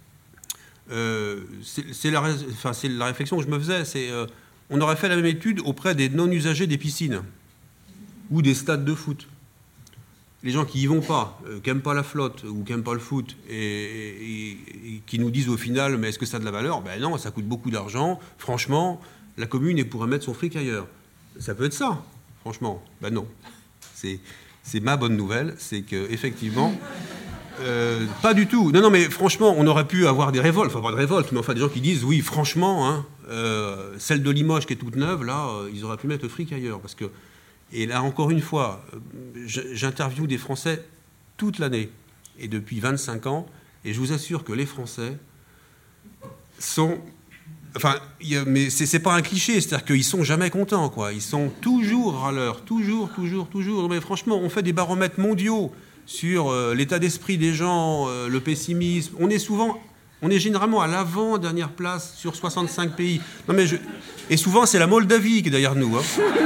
euh, c'est, c'est, la, enfin, c'est la réflexion que je me faisais, c'est euh, on aurait fait la même étude auprès des non-usagers des piscines ou des stades de foot. Les gens qui y vont pas, euh, qui n'aiment pas la flotte ou qui n'aiment pas le foot, et, et, et qui nous disent au final, mais est-ce que ça a de la valeur? Ben non, ça coûte beaucoup d'argent. Franchement, la commune pourrait mettre son fric ailleurs. Ça peut être ça, franchement. Ben non. C'est, c'est ma bonne nouvelle, c'est qu'effectivement, euh, pas du tout. Non, non, mais franchement, on aurait pu avoir des révoltes, enfin pas de révolte, mais enfin des gens qui disent, oui, franchement, hein, euh, celle de Limoges qui est toute neuve, là, euh, ils auraient pu mettre le fric ailleurs, parce que. Et là, encore une fois, j'interviewe des Français toute l'année, et depuis vingt-cinq ans, et je vous assure que les Français sont... Enfin, y a, mais c'est, c'est pas un cliché, c'est-à-dire qu'ils sont jamais contents, quoi. Ils sont toujours râleurs, toujours, toujours, toujours. Mais franchement, on fait des baromètres mondiaux. sur euh, l'état d'esprit des gens, euh, le pessimisme. On est souvent, on est généralement à l'avant-dernière place sur soixante-cinq pays. Non mais je... Et souvent, c'est la Moldavie qui est derrière nous. Hein.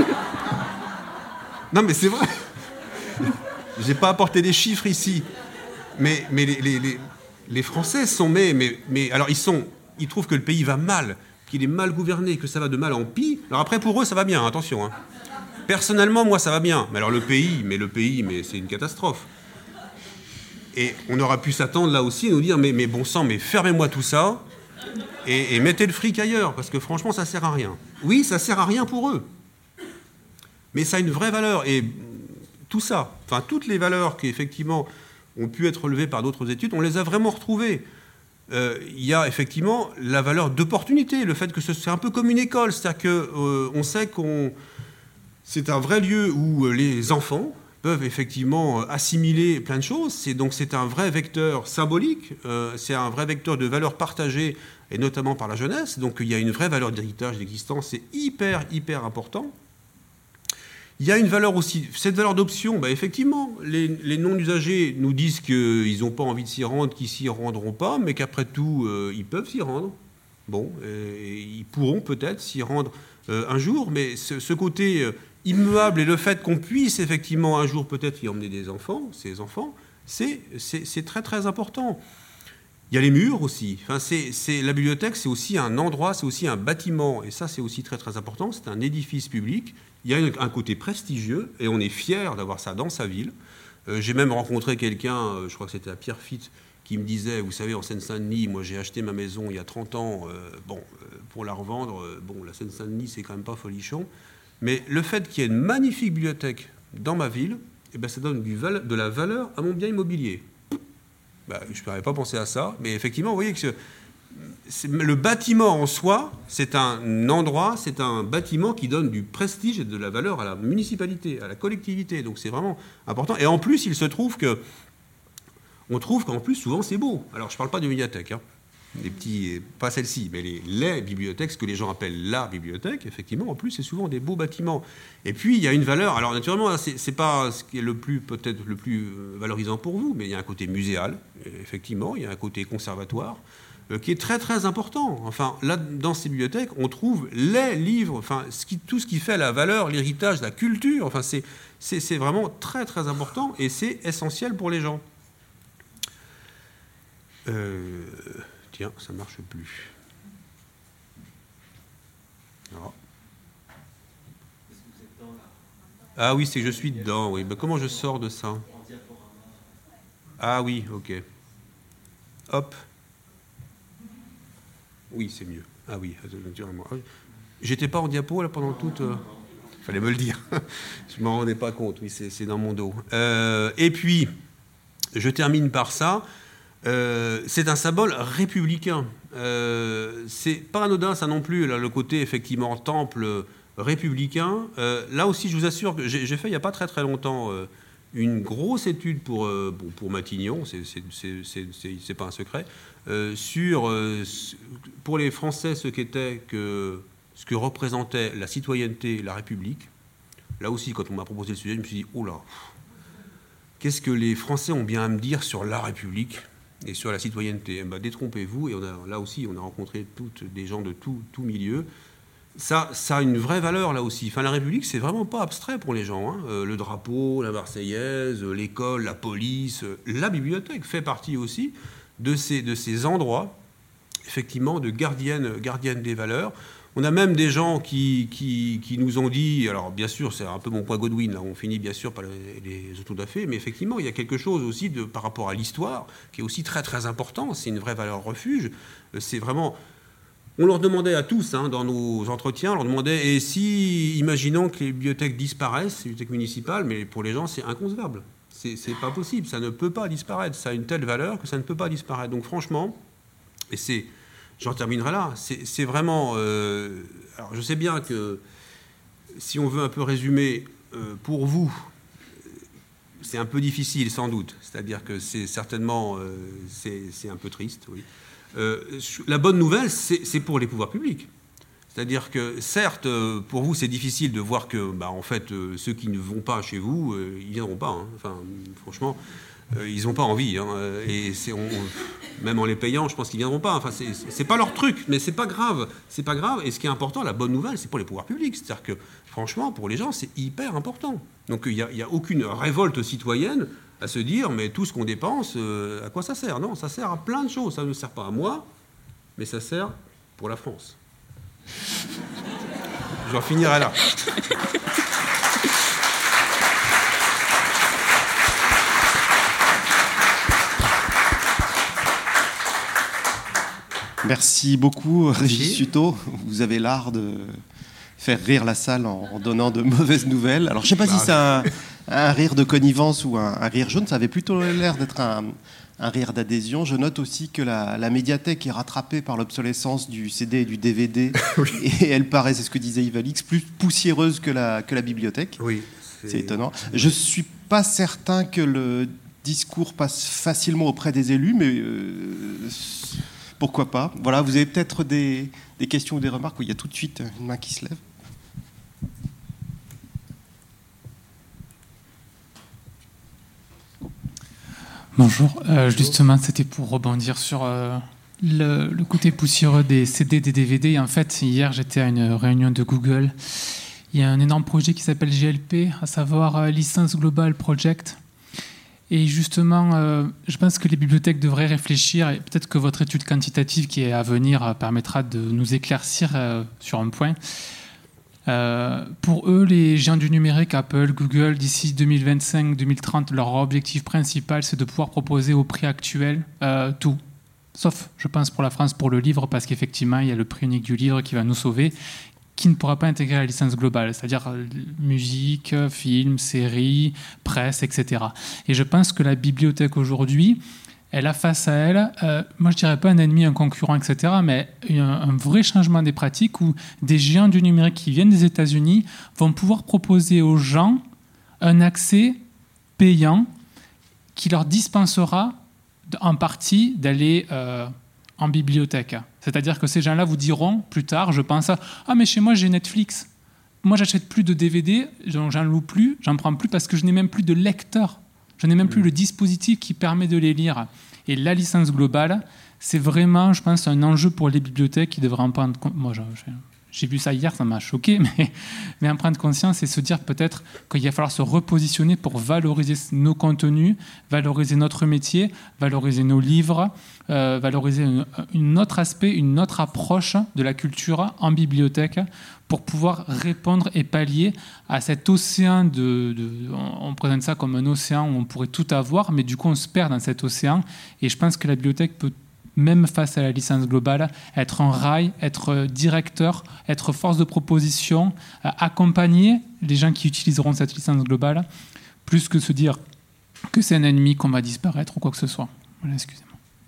Non mais c'est vrai. Je n'ai pas apporté des chiffres ici. Mais, mais les, les, les, les Français sont... Mais, mais, mais alors, ils, sont, ils trouvent que le pays va mal, qu'il est mal gouverné, que ça va de mal en pis. Alors après, pour eux, ça va bien, attention. Hein. Personnellement, moi, ça va bien. Mais alors le pays, mais le pays, mais c'est une catastrophe. Et on aura pu s'attendre là aussi et nous dire, mais, mais bon sang, mais fermez-moi tout ça et, et mettez le fric ailleurs, parce que franchement, ça sert à rien. Oui, ça sert à rien pour eux. Mais ça a une vraie valeur. Et tout ça, enfin, toutes les valeurs qui, effectivement, ont pu être relevées par d'autres études, on les a vraiment retrouvées. Euh, il y a effectivement la valeur d'opportunité, le fait que c'est un peu comme une école, c'est-à-dire qu'on euh, sait qu'on... C'est un vrai lieu où les enfants peuvent effectivement assimiler plein de choses. C'est, donc c'est un vrai vecteur symbolique, euh, c'est un vrai vecteur de valeurs partagées, et notamment par la jeunesse. Donc il y a une vraie valeur d'héritage, d'existence, c'est hyper, hyper important. Il y a une valeur aussi, cette valeur d'option, bah effectivement, les, les non-usagers nous disent qu'ils n'ont pas envie de s'y rendre, qu'ils s'y rendront pas, mais qu'après tout, euh, ils peuvent s'y rendre. Bon, et ils pourront peut-être s'y rendre euh, un jour, mais ce, ce côté... Euh, immuable et le fait qu'on puisse effectivement un jour peut-être y emmener des enfants, ces enfants, c'est, c'est, c'est très très important. Il y a les murs aussi. Enfin, c'est, c'est, la bibliothèque, c'est aussi un endroit, c'est aussi un bâtiment, et ça c'est aussi très très important, c'est un édifice public. Il y a un côté prestigieux, et on est fier d'avoir ça dans sa ville. Euh, j'ai même rencontré quelqu'un, euh, je crois que c'était à Pierrefitte, qui me disait, vous savez, en Seine-Saint-Denis, moi j'ai acheté ma maison il y a trente ans, euh, bon, euh, pour la revendre, euh, bon, la Seine-Saint-Denis c'est quand même pas folichon. Mais le fait qu'il y ait une magnifique bibliothèque dans ma ville, eh ben, ça donne du val- de la valeur à mon bien immobilier. Ben, je n'avais pas pensé à ça, mais effectivement, vous voyez que ce, c'est, le bâtiment en soi, c'est un endroit, c'est un bâtiment qui donne du prestige et de la valeur à la municipalité, à la collectivité. Donc c'est vraiment important. Et en plus, il se trouve que, on trouve qu'en plus, souvent, c'est beau. Alors, je ne parle pas de bibliothèque, hein. Les petits, pas celle-ci, mais les, les bibliothèques, ce que les gens appellent la bibliothèque, effectivement, en plus, c'est souvent des beaux bâtiments. Et puis, il y a une valeur, alors naturellement, c'est, c'est pas ce qui est le plus, peut-être le plus valorisant pour vous, mais il y a un côté muséal, effectivement, il y a un côté conservatoire, euh, qui est très, très important. Enfin, là, dans ces bibliothèques, on trouve les livres, enfin, ce qui, tout ce qui fait la valeur, l'héritage, la culture, enfin, c'est, c'est, c'est vraiment très, très important, et c'est essentiel pour les gens. Euh... Tiens, ça ne marche plus. Alors. Ah oui, c'est que je suis dedans, oui. Ben, comment je sors de ça? Ah oui, ok. Hop. Oui, c'est mieux. Ah oui, naturellement. J'étais pas en diapo là pendant toute... Euh... Fallait me le dire. Je m'en rendais pas compte, oui, c'est, c'est dans mon dos. Euh, et puis, je termine par ça. Euh, c'est un symbole républicain. Euh, c'est pas anodin, ça non plus, là, le côté effectivement temple républicain. Euh, là aussi, je vous assure que j'ai, j'ai fait il n'y a pas très très longtemps euh, une grosse étude pour, euh, bon, pour Matignon, c'est, c'est, c'est, c'est, c'est, c'est pas un secret, euh, sur euh, pour les Français ce qu'était que ce que représentait la citoyenneté, la République. Là aussi, quand on m'a proposé le sujet, je me suis dit oh là, qu'est-ce que les Français ont bien à me dire sur la République et sur la citoyenneté? Eh ben, détrompez-vous, et on a, là aussi, on a rencontré toutes des gens de tout, tout milieu. Ça, ça a une vraie valeur, là aussi. Enfin, la République, c'est vraiment pas abstrait pour les gens. Hein. Euh, le drapeau, la Marseillaise, l'école, la police, la bibliothèque fait partie aussi de ces, de ces endroits, effectivement, de gardiennes, gardiennes des valeurs. On a même des gens qui, qui, qui nous ont dit, alors bien sûr, c'est un peu mon point Godwin, là, on finit bien sûr par les, les autodafés, mais effectivement, il y a quelque chose aussi de, par rapport à l'histoire, qui est aussi très très important, c'est une vraie valeur refuge, c'est vraiment... On leur demandait à tous, hein, dans nos entretiens, on leur demandait, et si, imaginons que les bibliothèques disparaissent, les bibliothèques municipales, mais pour les gens, c'est inconcevable, c'est, c'est pas possible, ça ne peut pas disparaître, ça a une telle valeur que ça ne peut pas disparaître. Donc franchement, et c'est... J'en terminerai là. C'est, c'est vraiment... Euh, alors, je sais bien que si on veut un peu résumer, euh, pour vous, c'est un peu difficile, sans doute. C'est-à-dire que c'est certainement... Euh, c'est, c'est un peu triste, oui. Euh, la bonne nouvelle, c'est, c'est pour les pouvoirs publics. C'est-à-dire que, certes, pour vous, c'est difficile de voir que, bah, en fait, ceux qui ne vont pas chez vous, ils ne viendront pas. Hein. Enfin, franchement, ils n'ont pas envie. Hein. Et c'est, on, même en les payant, je pense qu'ils ne viendront pas. Enfin, c'est, c'est pas leur truc, mais c'est pas grave. C'est pas grave. Et ce qui est important, la bonne nouvelle, c'est pour les pouvoirs publics. C'est-à-dire que, franchement, pour les gens, c'est hyper important. Donc, il n'y a, a aucune révolte citoyenne à se dire, mais tout ce qu'on dépense, à quoi ça sert? Non, ça sert à plein de choses. Ça ne sert pas à moi, mais ça sert pour la France. J'en finirai là. Merci beaucoup, Régis Suto. Vous avez l'art de faire rire la salle en donnant de mauvaises nouvelles. Alors, je ne sais pas bah, si c'est un, un rire de connivence ou un, un rire jaune. Ça avait plutôt l'air d'être un... un rire d'adhésion. Je note aussi que la, la médiathèque est rattrapée par l'obsolescence du C D et du D V D. Oui. Et elle paraît, c'est ce que disait Yvalix, plus poussiéreuse que la, que la bibliothèque. Oui, c'est... c'est étonnant. Je ne suis pas certain que le discours passe facilement auprès des élus, mais euh, pourquoi pas. Voilà, vous avez peut-être des, des questions ou des remarques. Oui, il y a tout de suite une main qui se lève. Bonjour, euh, justement c'était pour rebondir sur euh, le, le côté poussiéreux des C D, des D V D. En fait, hier j'étais à une réunion de Google. Il y a un énorme projet qui s'appelle G L P, à savoir euh, License Global Project. Et justement, euh, je pense que les bibliothèques devraient réfléchir, et peut-être que votre étude quantitative qui est à venir euh, permettra de nous éclaircir euh, sur un point. Euh, pour eux, les géants du numérique, Apple, Google, d'ici deux mille vingt-cinq deux mille trente, leur objectif principal, c'est de pouvoir proposer au prix actuel euh, tout. Sauf, je pense, pour la France, pour le livre, parce qu'effectivement, il y a le prix unique du livre qui va nous sauver, qui ne pourra pas intégrer la licence globale, c'est-à-dire musique, films, séries, presse, et cetera. Et je pense que la bibliothèque aujourd'hui, elle a face à elle, euh, moi je dirais pas un ennemi, un concurrent, et cetera, mais un, un vrai changement des pratiques où des géants du numérique qui viennent des États-Unis vont pouvoir proposer aux gens un accès payant qui leur dispensera en partie d'aller euh, en bibliothèque. C'est-à-dire que ces gens-là vous diront plus tard, je pense, ah mais chez moi j'ai Netflix, moi j'achète plus de D V D, j'en loue plus, j'en prends plus parce que je n'ai même plus de lecteur. Je n'ai même plus le dispositif qui permet de les lire. Et la licence globale, c'est vraiment, je pense, un enjeu pour les bibliothèques qui devraient en prendre compte. Moi, j'ai vu ça hier, ça m'a choqué, mais, mais en prendre conscience et se dire peut-être qu'il va falloir se repositionner pour valoriser nos contenus, valoriser notre métier, valoriser nos livres, euh, valoriser un, un autre aspect, une autre approche de la culture en bibliothèque pour pouvoir répondre et pallier à cet océan de, de... On présente ça comme un océan où on pourrait tout avoir, mais du coup on se perd dans cet océan. Et je pense que la bibliothèque peut, même face à la licence globale, être un rail, être directeur, être force de proposition, accompagner les gens qui utiliseront cette licence globale, plus que se dire que c'est un ennemi, qu'on va disparaître ou quoi que ce soit. Voilà, excusez-moi.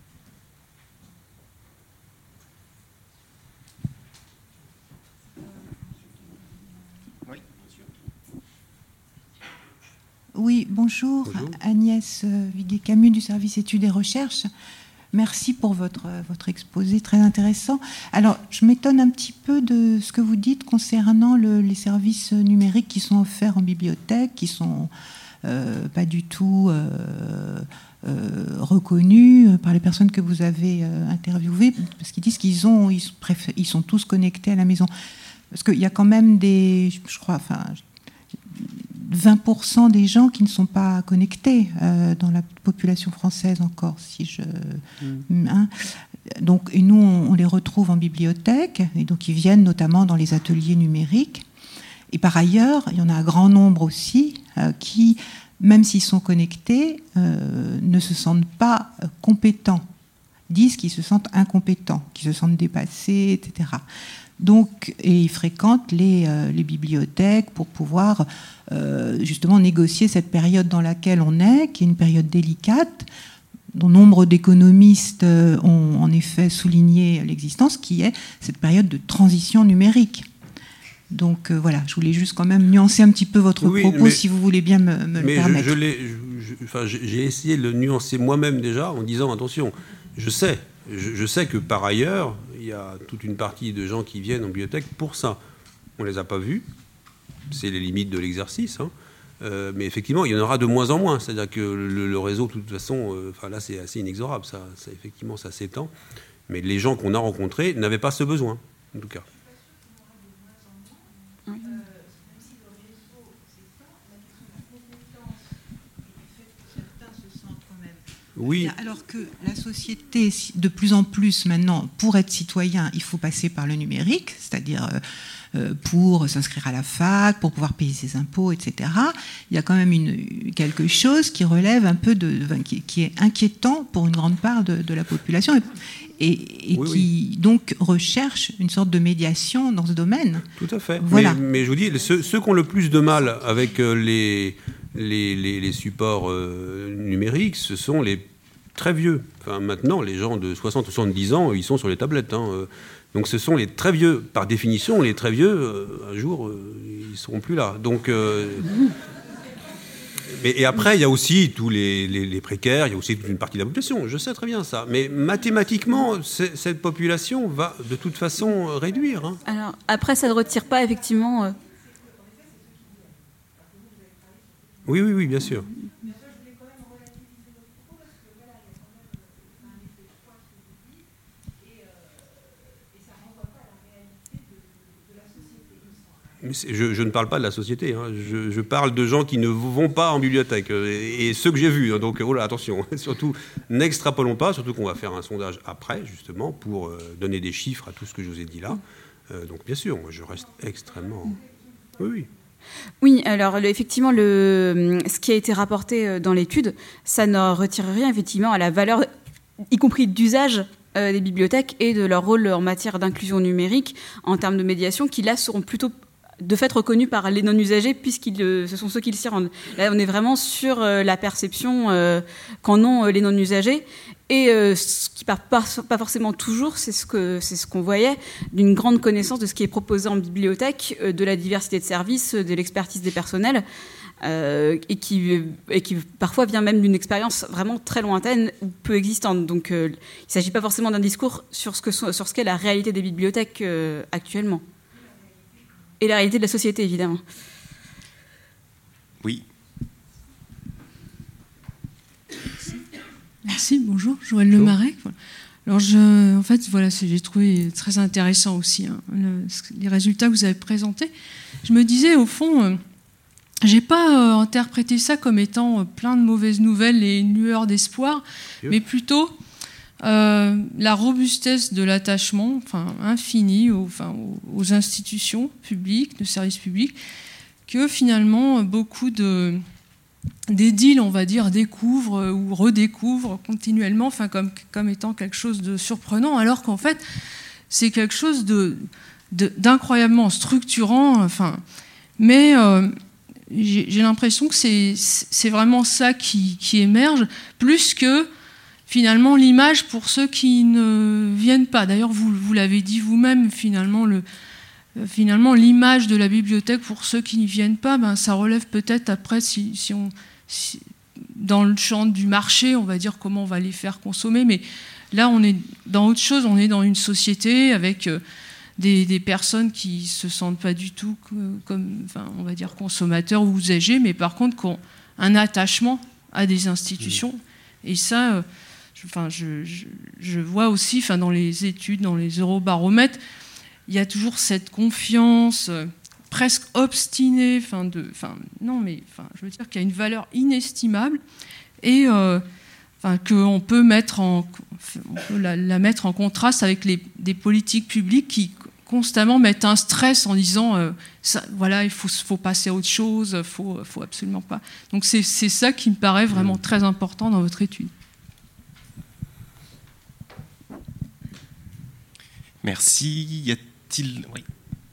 Oui, bonjour. Bonjour. Agnès Viguet-Camus du service études et recherches. Merci pour votre, votre exposé très intéressant. Alors, je m'étonne un petit peu de ce que vous dites concernant le, les services numériques qui sont offerts en bibliothèque, qui ne sont euh, pas du tout euh, euh, reconnus par les personnes que vous avez euh, interviewées, parce qu'ils disent qu'ils ont, ils, préfèrent, ils sont tous connectés à la maison. Parce qu'il y a quand même des, je crois, enfin, vingt pour cent des gens qui ne sont pas connectés euh, dans la population française encore, si je... Mmh. Hein. Donc, et nous, on, on les retrouve en bibliothèque, et donc ils viennent notamment dans les ateliers numériques. Et par ailleurs, il y en a un grand nombre aussi euh, qui, même s'ils sont connectés, euh, ne se sentent pas compétents, disent qu'ils se sentent incompétents, qu'ils se sentent dépassés, et cetera. Donc, et ils fréquentent les, euh, les bibliothèques pour pouvoir euh, justement négocier cette période dans laquelle on est, qui est une période délicate, dont nombre d'économistes euh, ont en effet souligné l'existence, qui est cette période de transition numérique. Donc euh, voilà, je voulais juste quand même nuancer un petit peu votre oui, propos, mais, si vous voulez bien me, me le permettre. Je, je l'ai, je, je, enfin, j'ai essayé de le nuancer moi-même déjà en disant, attention, je sais, je, je sais que par ailleurs, il y a toute une partie de gens qui viennent en bibliothèque pour ça. On ne les a pas vus, c'est les limites de l'exercice, hein. Euh, mais effectivement, il y en aura de moins en moins. C'est-à-dire que le, le réseau, de toute façon, euh, enfin, là, c'est assez inexorable. Ça, ça, effectivement, ça s'étend. Mais les gens qu'on a rencontrés n'avaient pas ce besoin, en tout cas. Oui. Oui. Alors que la société, de plus en plus maintenant, pour être citoyen, il faut passer par le numérique, c'est-à-dire euh, pour s'inscrire à la fac, pour pouvoir payer ses impôts, et cetera. Il y a quand même une, quelque chose qui relève un peu de, qui, qui est inquiétant pour une grande part de, de la population et, et oui, qui oui. donc recherche une sorte de médiation dans ce domaine. Tout à fait. Voilà. Mais, mais je vous dis, ceux, ceux qui ont le plus de mal avec les Les, les, les supports euh, numériques, ce sont les très vieux. Enfin, maintenant, les gens de soixante ou soixante-dix ans, ils sont sur les tablettes. Hein. Donc ce sont les très vieux. Par définition, les très vieux, euh, un jour, euh, ils ne seront plus là. Donc, euh... mais, et après, il y a aussi tous les, les, les précaires, il y a aussi toute une partie de la population. Je sais très bien ça. Mais mathématiquement, cette population va de toute façon réduire. Hein. Alors, après, ça ne retire pas, effectivement... Euh... Oui, oui, oui, bien sûr. Je, je ne parle pas de la société, hein. je, je parle de gens qui ne vont pas en bibliothèque, et, et ceux que j'ai vus, hein. Donc oh là, attention, surtout n'extrapolons pas, surtout qu'on va faire un sondage après, justement, pour euh, donner des chiffres à tout ce que je vous ai dit là. Euh, donc bien sûr, moi je reste extrêmement... Oui, oui. Oui, alors le, effectivement, le, ce qui a été rapporté dans l'étude, ça ne retire rien effectivement à la valeur, y compris d'usage euh, des bibliothèques et de leur rôle en matière d'inclusion numérique en termes de médiation, qui là seront plutôt de fait reconnus par les non-usagers puisqu'ils ce sont ceux qui s'y rendent. Là, on est vraiment sur euh, la perception euh, qu'en ont euh, les non-usagers. Et euh, ce qui ne part pas, pas forcément toujours, c'est ce que c'est ce qu'on voyait, d'une grande connaissance de ce qui est proposé en bibliothèque, euh, de la diversité de services, de l'expertise des personnels, euh, et, qui, et qui parfois vient même d'une expérience vraiment très lointaine ou peu existante. Donc euh, il ne s'agit pas forcément d'un discours sur ce, que, sur ce qu'est la réalité des bibliothèques euh, actuellement. Et la réalité de la société, évidemment. Oui. Merci, bonjour, Joëlle Lemarais. Alors, je, en fait, voilà, j'ai trouvé très intéressant aussi hein, le, les résultats que vous avez présentés. Je me disais, au fond, euh, j'ai pas euh, interprété ça comme étant euh, plein de mauvaises nouvelles et une lueur d'espoir, oui. mais plutôt euh, la robustesse de l'attachement, enfin, infini aux, enfin, aux institutions publiques, de services publics, que finalement, beaucoup de... d'édiles, on va dire, découvrent ou redécouvrent continuellement, enfin, comme, comme étant quelque chose de surprenant, alors qu'en fait, c'est quelque chose de, de, d'incroyablement structurant. Enfin, mais euh, j'ai, j'ai l'impression que c'est, c'est vraiment ça qui, qui émerge, plus que finalement l'image pour ceux qui ne viennent pas. D'ailleurs, vous, vous l'avez dit vous-même, finalement, le, finalement, l'image de la bibliothèque pour ceux qui n'y viennent pas, ben, ça relève peut-être après, si, si on, si, dans le champ du marché, on va dire comment on va les faire consommer. Mais là, on est dans autre chose. On est dans une société avec euh, des, des personnes qui se sentent pas du tout comme, enfin, on va dire consommateurs ou usagers, mais par contre qui ont un attachement à des institutions. Et ça, euh, je, enfin, je, je, je vois aussi, enfin, dans les études, dans les eurobaromètres, il y a toujours cette confiance euh, presque obstinée, enfin de, enfin non mais, enfin je veux dire qu'il y a une valeur inestimable et euh, enfin qu'on peut mettre en, on peut la, la mettre en contraste avec les des politiques publiques qui constamment mettent un stress en disant euh, ça, voilà il faut faut passer à autre chose, faut faut absolument pas. Donc c'est c'est ça qui me paraît vraiment très important dans votre étude. Merci. Y a-t-il... Oui.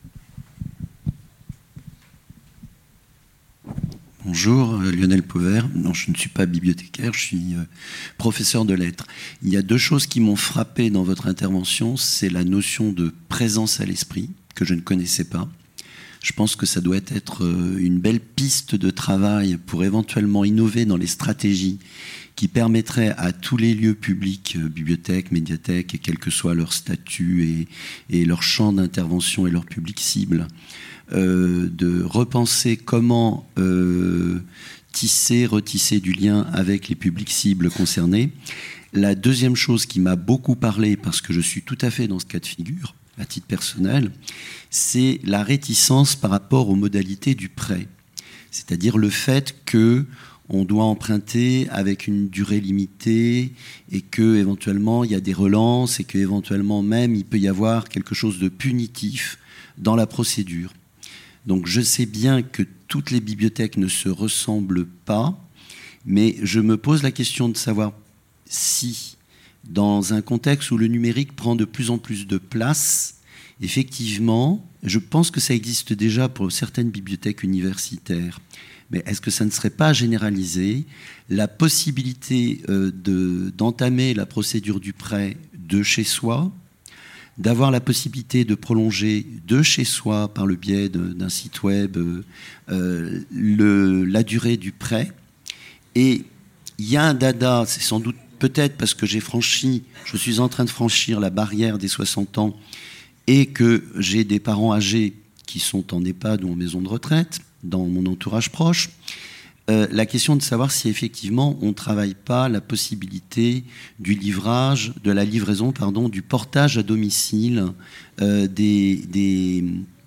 Bonjour, Lionel Pauvert. Non, je ne suis pas bibliothécaire, je suis professeur de lettres. Il y a deux choses qui m'ont frappé dans votre intervention. C'est la notion de présence à l'esprit, que je ne connaissais pas. Je pense que ça doit être une belle piste de travail pour éventuellement innover dans les stratégies qui permettrait à tous les lieux publics, euh, bibliothèques, médiathèques, et quel que soit leur statut et, et leur champ d'intervention et leur public cible, euh, de repenser comment euh, tisser, retisser du lien avec les publics cibles concernés. La deuxième chose qui m'a beaucoup parlé, parce que je suis tout à fait dans ce cas de figure, à titre personnel, c'est la réticence par rapport aux modalités du prêt. C'est-à-dire le fait qu'on doit emprunter avec une durée limitée et qu'éventuellement il y a des relances et qu'éventuellement même il peut y avoir quelque chose de punitif dans la procédure. Donc je sais bien que toutes les bibliothèques ne se ressemblent pas, mais je me pose la question de savoir si, dans un contexte où le numérique prend de plus en plus de place, effectivement, je pense que ça existe déjà pour certaines bibliothèques universitaires, mais est-ce que ça ne serait pas généralisé la possibilité euh, de, d'entamer la procédure du prêt de chez soi, d'avoir la possibilité de prolonger de chez soi par le biais de, d'un site web euh, le, la durée du prêt. Et il y a un dada, c'est sans doute peut-être parce que j'ai franchi, je suis en train de franchir la barrière des soixante ans et que j'ai des parents âgés qui sont en EHPAD ou en maison de retraite, dans mon entourage proche, euh, la question de savoir si effectivement on ne travaille pas la possibilité du livrage, de la livraison, pardon, du portage à domicile euh, des, des,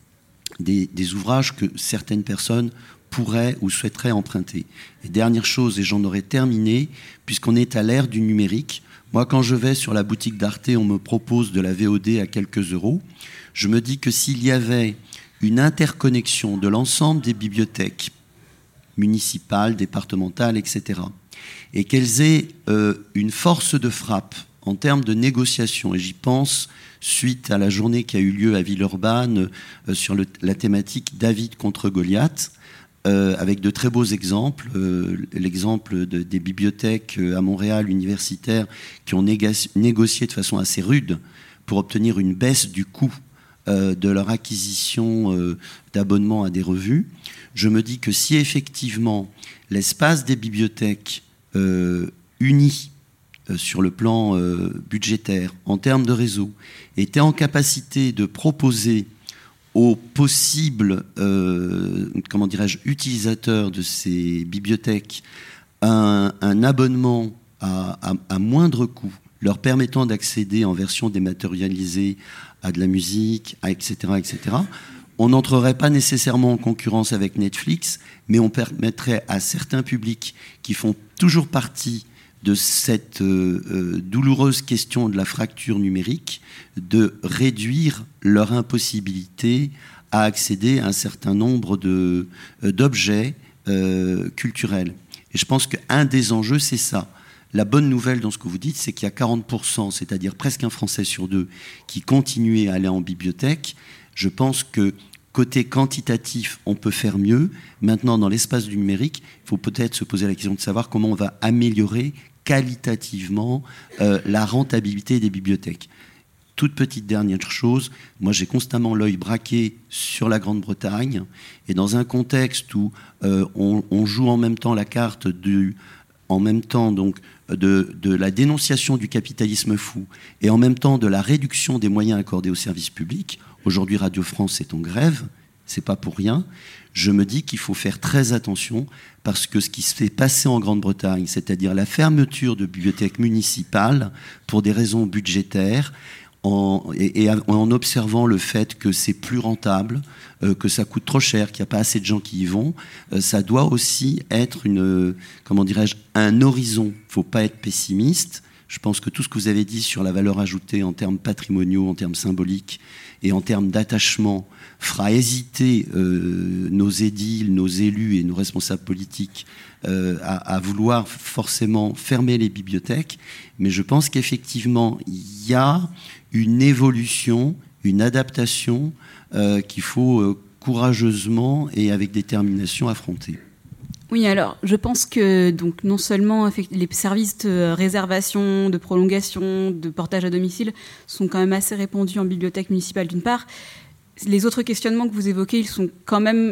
des, des ouvrages que certaines personnes pourraient ou souhaiteraient emprunter. Et dernière chose, et j'en aurais terminé, puisqu'on est à l'ère du numérique, moi quand je vais sur la boutique d'Arte, on me propose de la V O D à quelques euros, je me dis que s'il y avait une interconnexion de l'ensemble des bibliothèques municipales, départementales, et cetera, et qu'elles aient euh, une force de frappe en termes de négociation, et j'y pense suite à la journée qui a eu lieu à Villeurbanne euh, sur le, la thématique David contre Goliath, Euh, avec de très beaux exemples, euh, l'exemple de, des bibliothèques à Montréal universitaires qui ont néga- négocié de façon assez rude pour obtenir une baisse du coût euh, de leur acquisition euh, d'abonnements à des revues. Je me dis que si effectivement l'espace des bibliothèques euh, unis euh, sur le plan euh, budgétaire, en termes de réseau, était en capacité de proposer aux possibles, euh, comment dirais-je, utilisateurs de ces bibliothèques un, un abonnement à, à, à moindre coût, leur permettant d'accéder en version dématérialisée à de la musique, à et cetera, et cetera. On n'entrerait pas nécessairement en concurrence avec Netflix, mais on permettrait à certains publics qui font toujours partie de cette euh, euh, douloureuse question de la fracture numérique, de réduire leur impossibilité à accéder à un certain nombre de, euh, d'objets euh, culturels. Et je pense qu'un des enjeux, c'est ça. La bonne nouvelle dans ce que vous dites, c'est qu'il y a quarante pour cent, c'est-à-dire presque un Français sur deux, qui continuent à aller en bibliothèque. Je pense que côté quantitatif, on peut faire mieux. Maintenant, dans l'espace du numérique, il faut peut-être se poser la question de savoir comment on va améliorer qualitativement euh, la rentabilité des bibliothèques. Toute petite dernière chose, moi j'ai constamment l'œil braqué sur la Grande-Bretagne, et dans un contexte où euh, on, on joue en même temps la carte du, en même temps donc de, de la dénonciation du capitalisme fou et en même temps de la réduction des moyens accordés aux services publics. Aujourd'hui, Radio France est en grève, c'est pas pour rien. Je me dis qu'il faut faire très attention parce que ce qui se fait passer en Grande-Bretagne, c'est-à-dire la fermeture de bibliothèques municipales pour des raisons budgétaires, en, et, et en observant le fait que c'est plus rentable, euh, que ça coûte trop cher, qu'il n'y a pas assez de gens qui y vont, euh, ça doit aussi être une, euh, comment dirais-je, un horizon. Il ne faut pas être pessimiste. Je pense que tout ce que vous avez dit sur la valeur ajoutée en termes patrimoniaux, en termes symboliques et en termes d'attachement fera hésiter euh, nos édiles, nos élus et nos responsables politiques euh, à, à vouloir forcément fermer les bibliothèques. Mais je pense qu'effectivement, il y a une évolution, une adaptation euh, qu'il faut euh, courageusement et avec détermination affronter. Oui, alors je pense que donc, non seulement les services de réservation, de prolongation, de portage à domicile sont quand même assez répandus en bibliothèque municipale d'une part, les autres questionnements que vous évoquez, ils sont quand même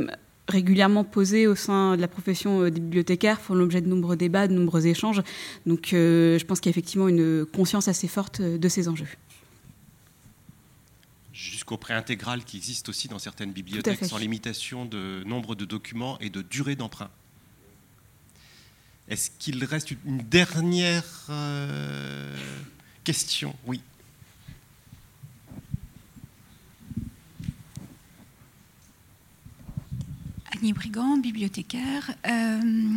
régulièrement posées au sein de la profession des bibliothécaires, font l'objet de nombreux débats, de nombreux échanges. Donc euh, je pense qu'il y a effectivement une conscience assez forte de ces enjeux. Jusqu'au prêt intégral qui existe aussi dans certaines bibliothèques, sans limitation de nombre de documents et de durée d'emprunt. Est-ce qu'il reste une dernière euh, question? Oui. Annie Brigand, bibliothécaire. Euh,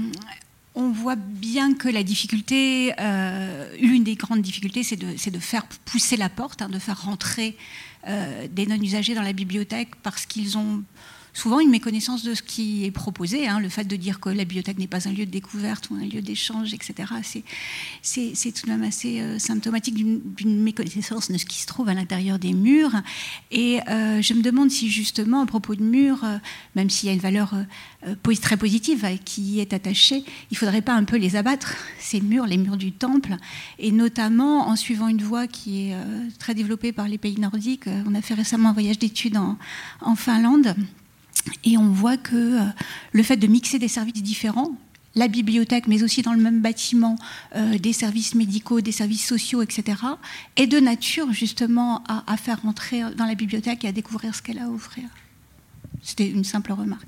on voit bien que la difficulté, euh, l'une des grandes difficultés, c'est de, c'est de faire pousser la porte, hein, de faire rentrer euh, des non-usagers dans la bibliothèque parce qu'ils ont souvent une méconnaissance de ce qui est proposé, hein, le fait de dire que la bibliothèque n'est pas un lieu de découverte ou un lieu d'échange, et cetera. C'est, c'est, c'est tout de même assez euh, symptomatique d'une, d'une méconnaissance de ce qui se trouve à l'intérieur des murs. Et euh, je me demande si justement, à propos de murs, euh, même s'il y a une valeur euh, très positive qui y est attachée, il ne faudrait pas un peu les abattre, ces murs, les murs du temple, et notamment en suivant une voie qui est euh, très développée par les pays nordiques. On a fait récemment un voyage d'études en, en Finlande. Et on voit que euh, le fait de mixer des services différents, la bibliothèque, mais aussi dans le même bâtiment, euh, des services médicaux, des services sociaux, et cetera, est de nature justement à, à faire rentrer dans la bibliothèque et à découvrir ce qu'elle a à offrir. C'était une simple remarque.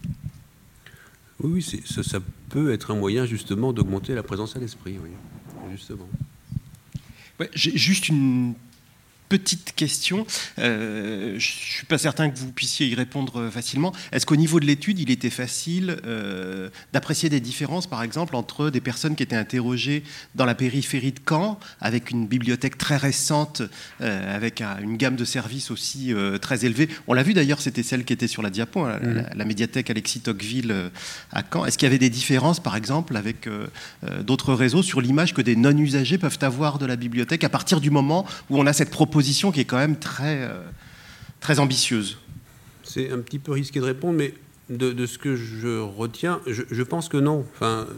Oui, oui c'est, ça, ça peut être un moyen justement d'augmenter la présence à l'esprit, oui, justement. Ouais, j'ai juste une petite question, euh, je ne suis pas certain que vous puissiez y répondre facilement. Est-ce qu'au niveau de l'étude, il était facile euh, d'apprécier des différences, par exemple, entre des personnes qui étaient interrogées dans la périphérie de Caen, avec une bibliothèque très récente, euh, avec un, une gamme de services aussi euh, très élevée? On l'a vu d'ailleurs, c'était celle qui était sur la diapo, hein, mmh. la, la médiathèque Alexis Tocqueville euh, à Caen. Est-ce qu'il y avait des différences, par exemple, avec euh, euh, d'autres réseaux sur l'image que des non-usagers peuvent avoir de la bibliothèque à partir du moment où on a cette proposition position qui est quand même très, euh, très ambitieuse? C'est un petit peu risqué de répondre, mais de, de ce que je retiens, je, je pense que non. Enfin,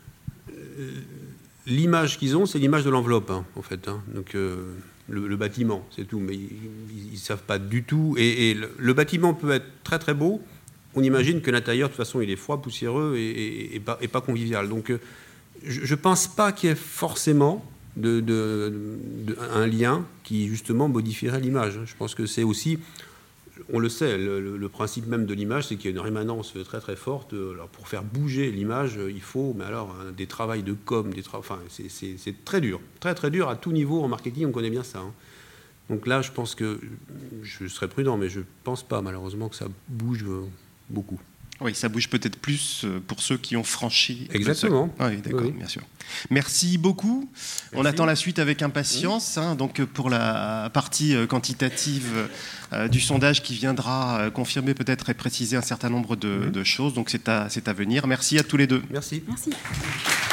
euh, l'image qu'ils ont, c'est l'image de l'enveloppe, hein, en fait. Hein. Donc, euh, le, le bâtiment, c'est tout. Mais ils ne savent pas du tout. Et, et le, le bâtiment peut être très, très beau. On imagine que l'intérieur, de toute façon, il est froid, poussiéreux et, et, et, pas, et pas convivial. Donc, euh, je ne pense pas qu'il y ait forcément De, de, de, un lien qui justement modifierait l'image. Je pense que c'est aussi, on le sait, le, le principe même de l'image, c'est qu'il y a une rémanence très très forte. Alors pour faire bouger l'image, il faut, mais alors des travails de com, des tra... enfin c'est, c'est, c'est très dur, très très dur à tout niveau en marketing. On connaît bien ça. Hein. Donc là, je pense que je serais prudent, mais je pense pas malheureusement que ça bouge beaucoup. Oui, ça bouge peut-être plus pour ceux qui ont franchi. Exactement. Ah oui, d'accord, oui. bien sûr. Merci beaucoup. Merci. On attend la suite avec impatience. Oui. Hein, donc pour la partie quantitative euh, du sondage qui viendra confirmer peut-être et préciser un certain nombre de, mmh. de choses. Donc c'est à, c'est à venir. Merci à tous les deux. Merci. Merci.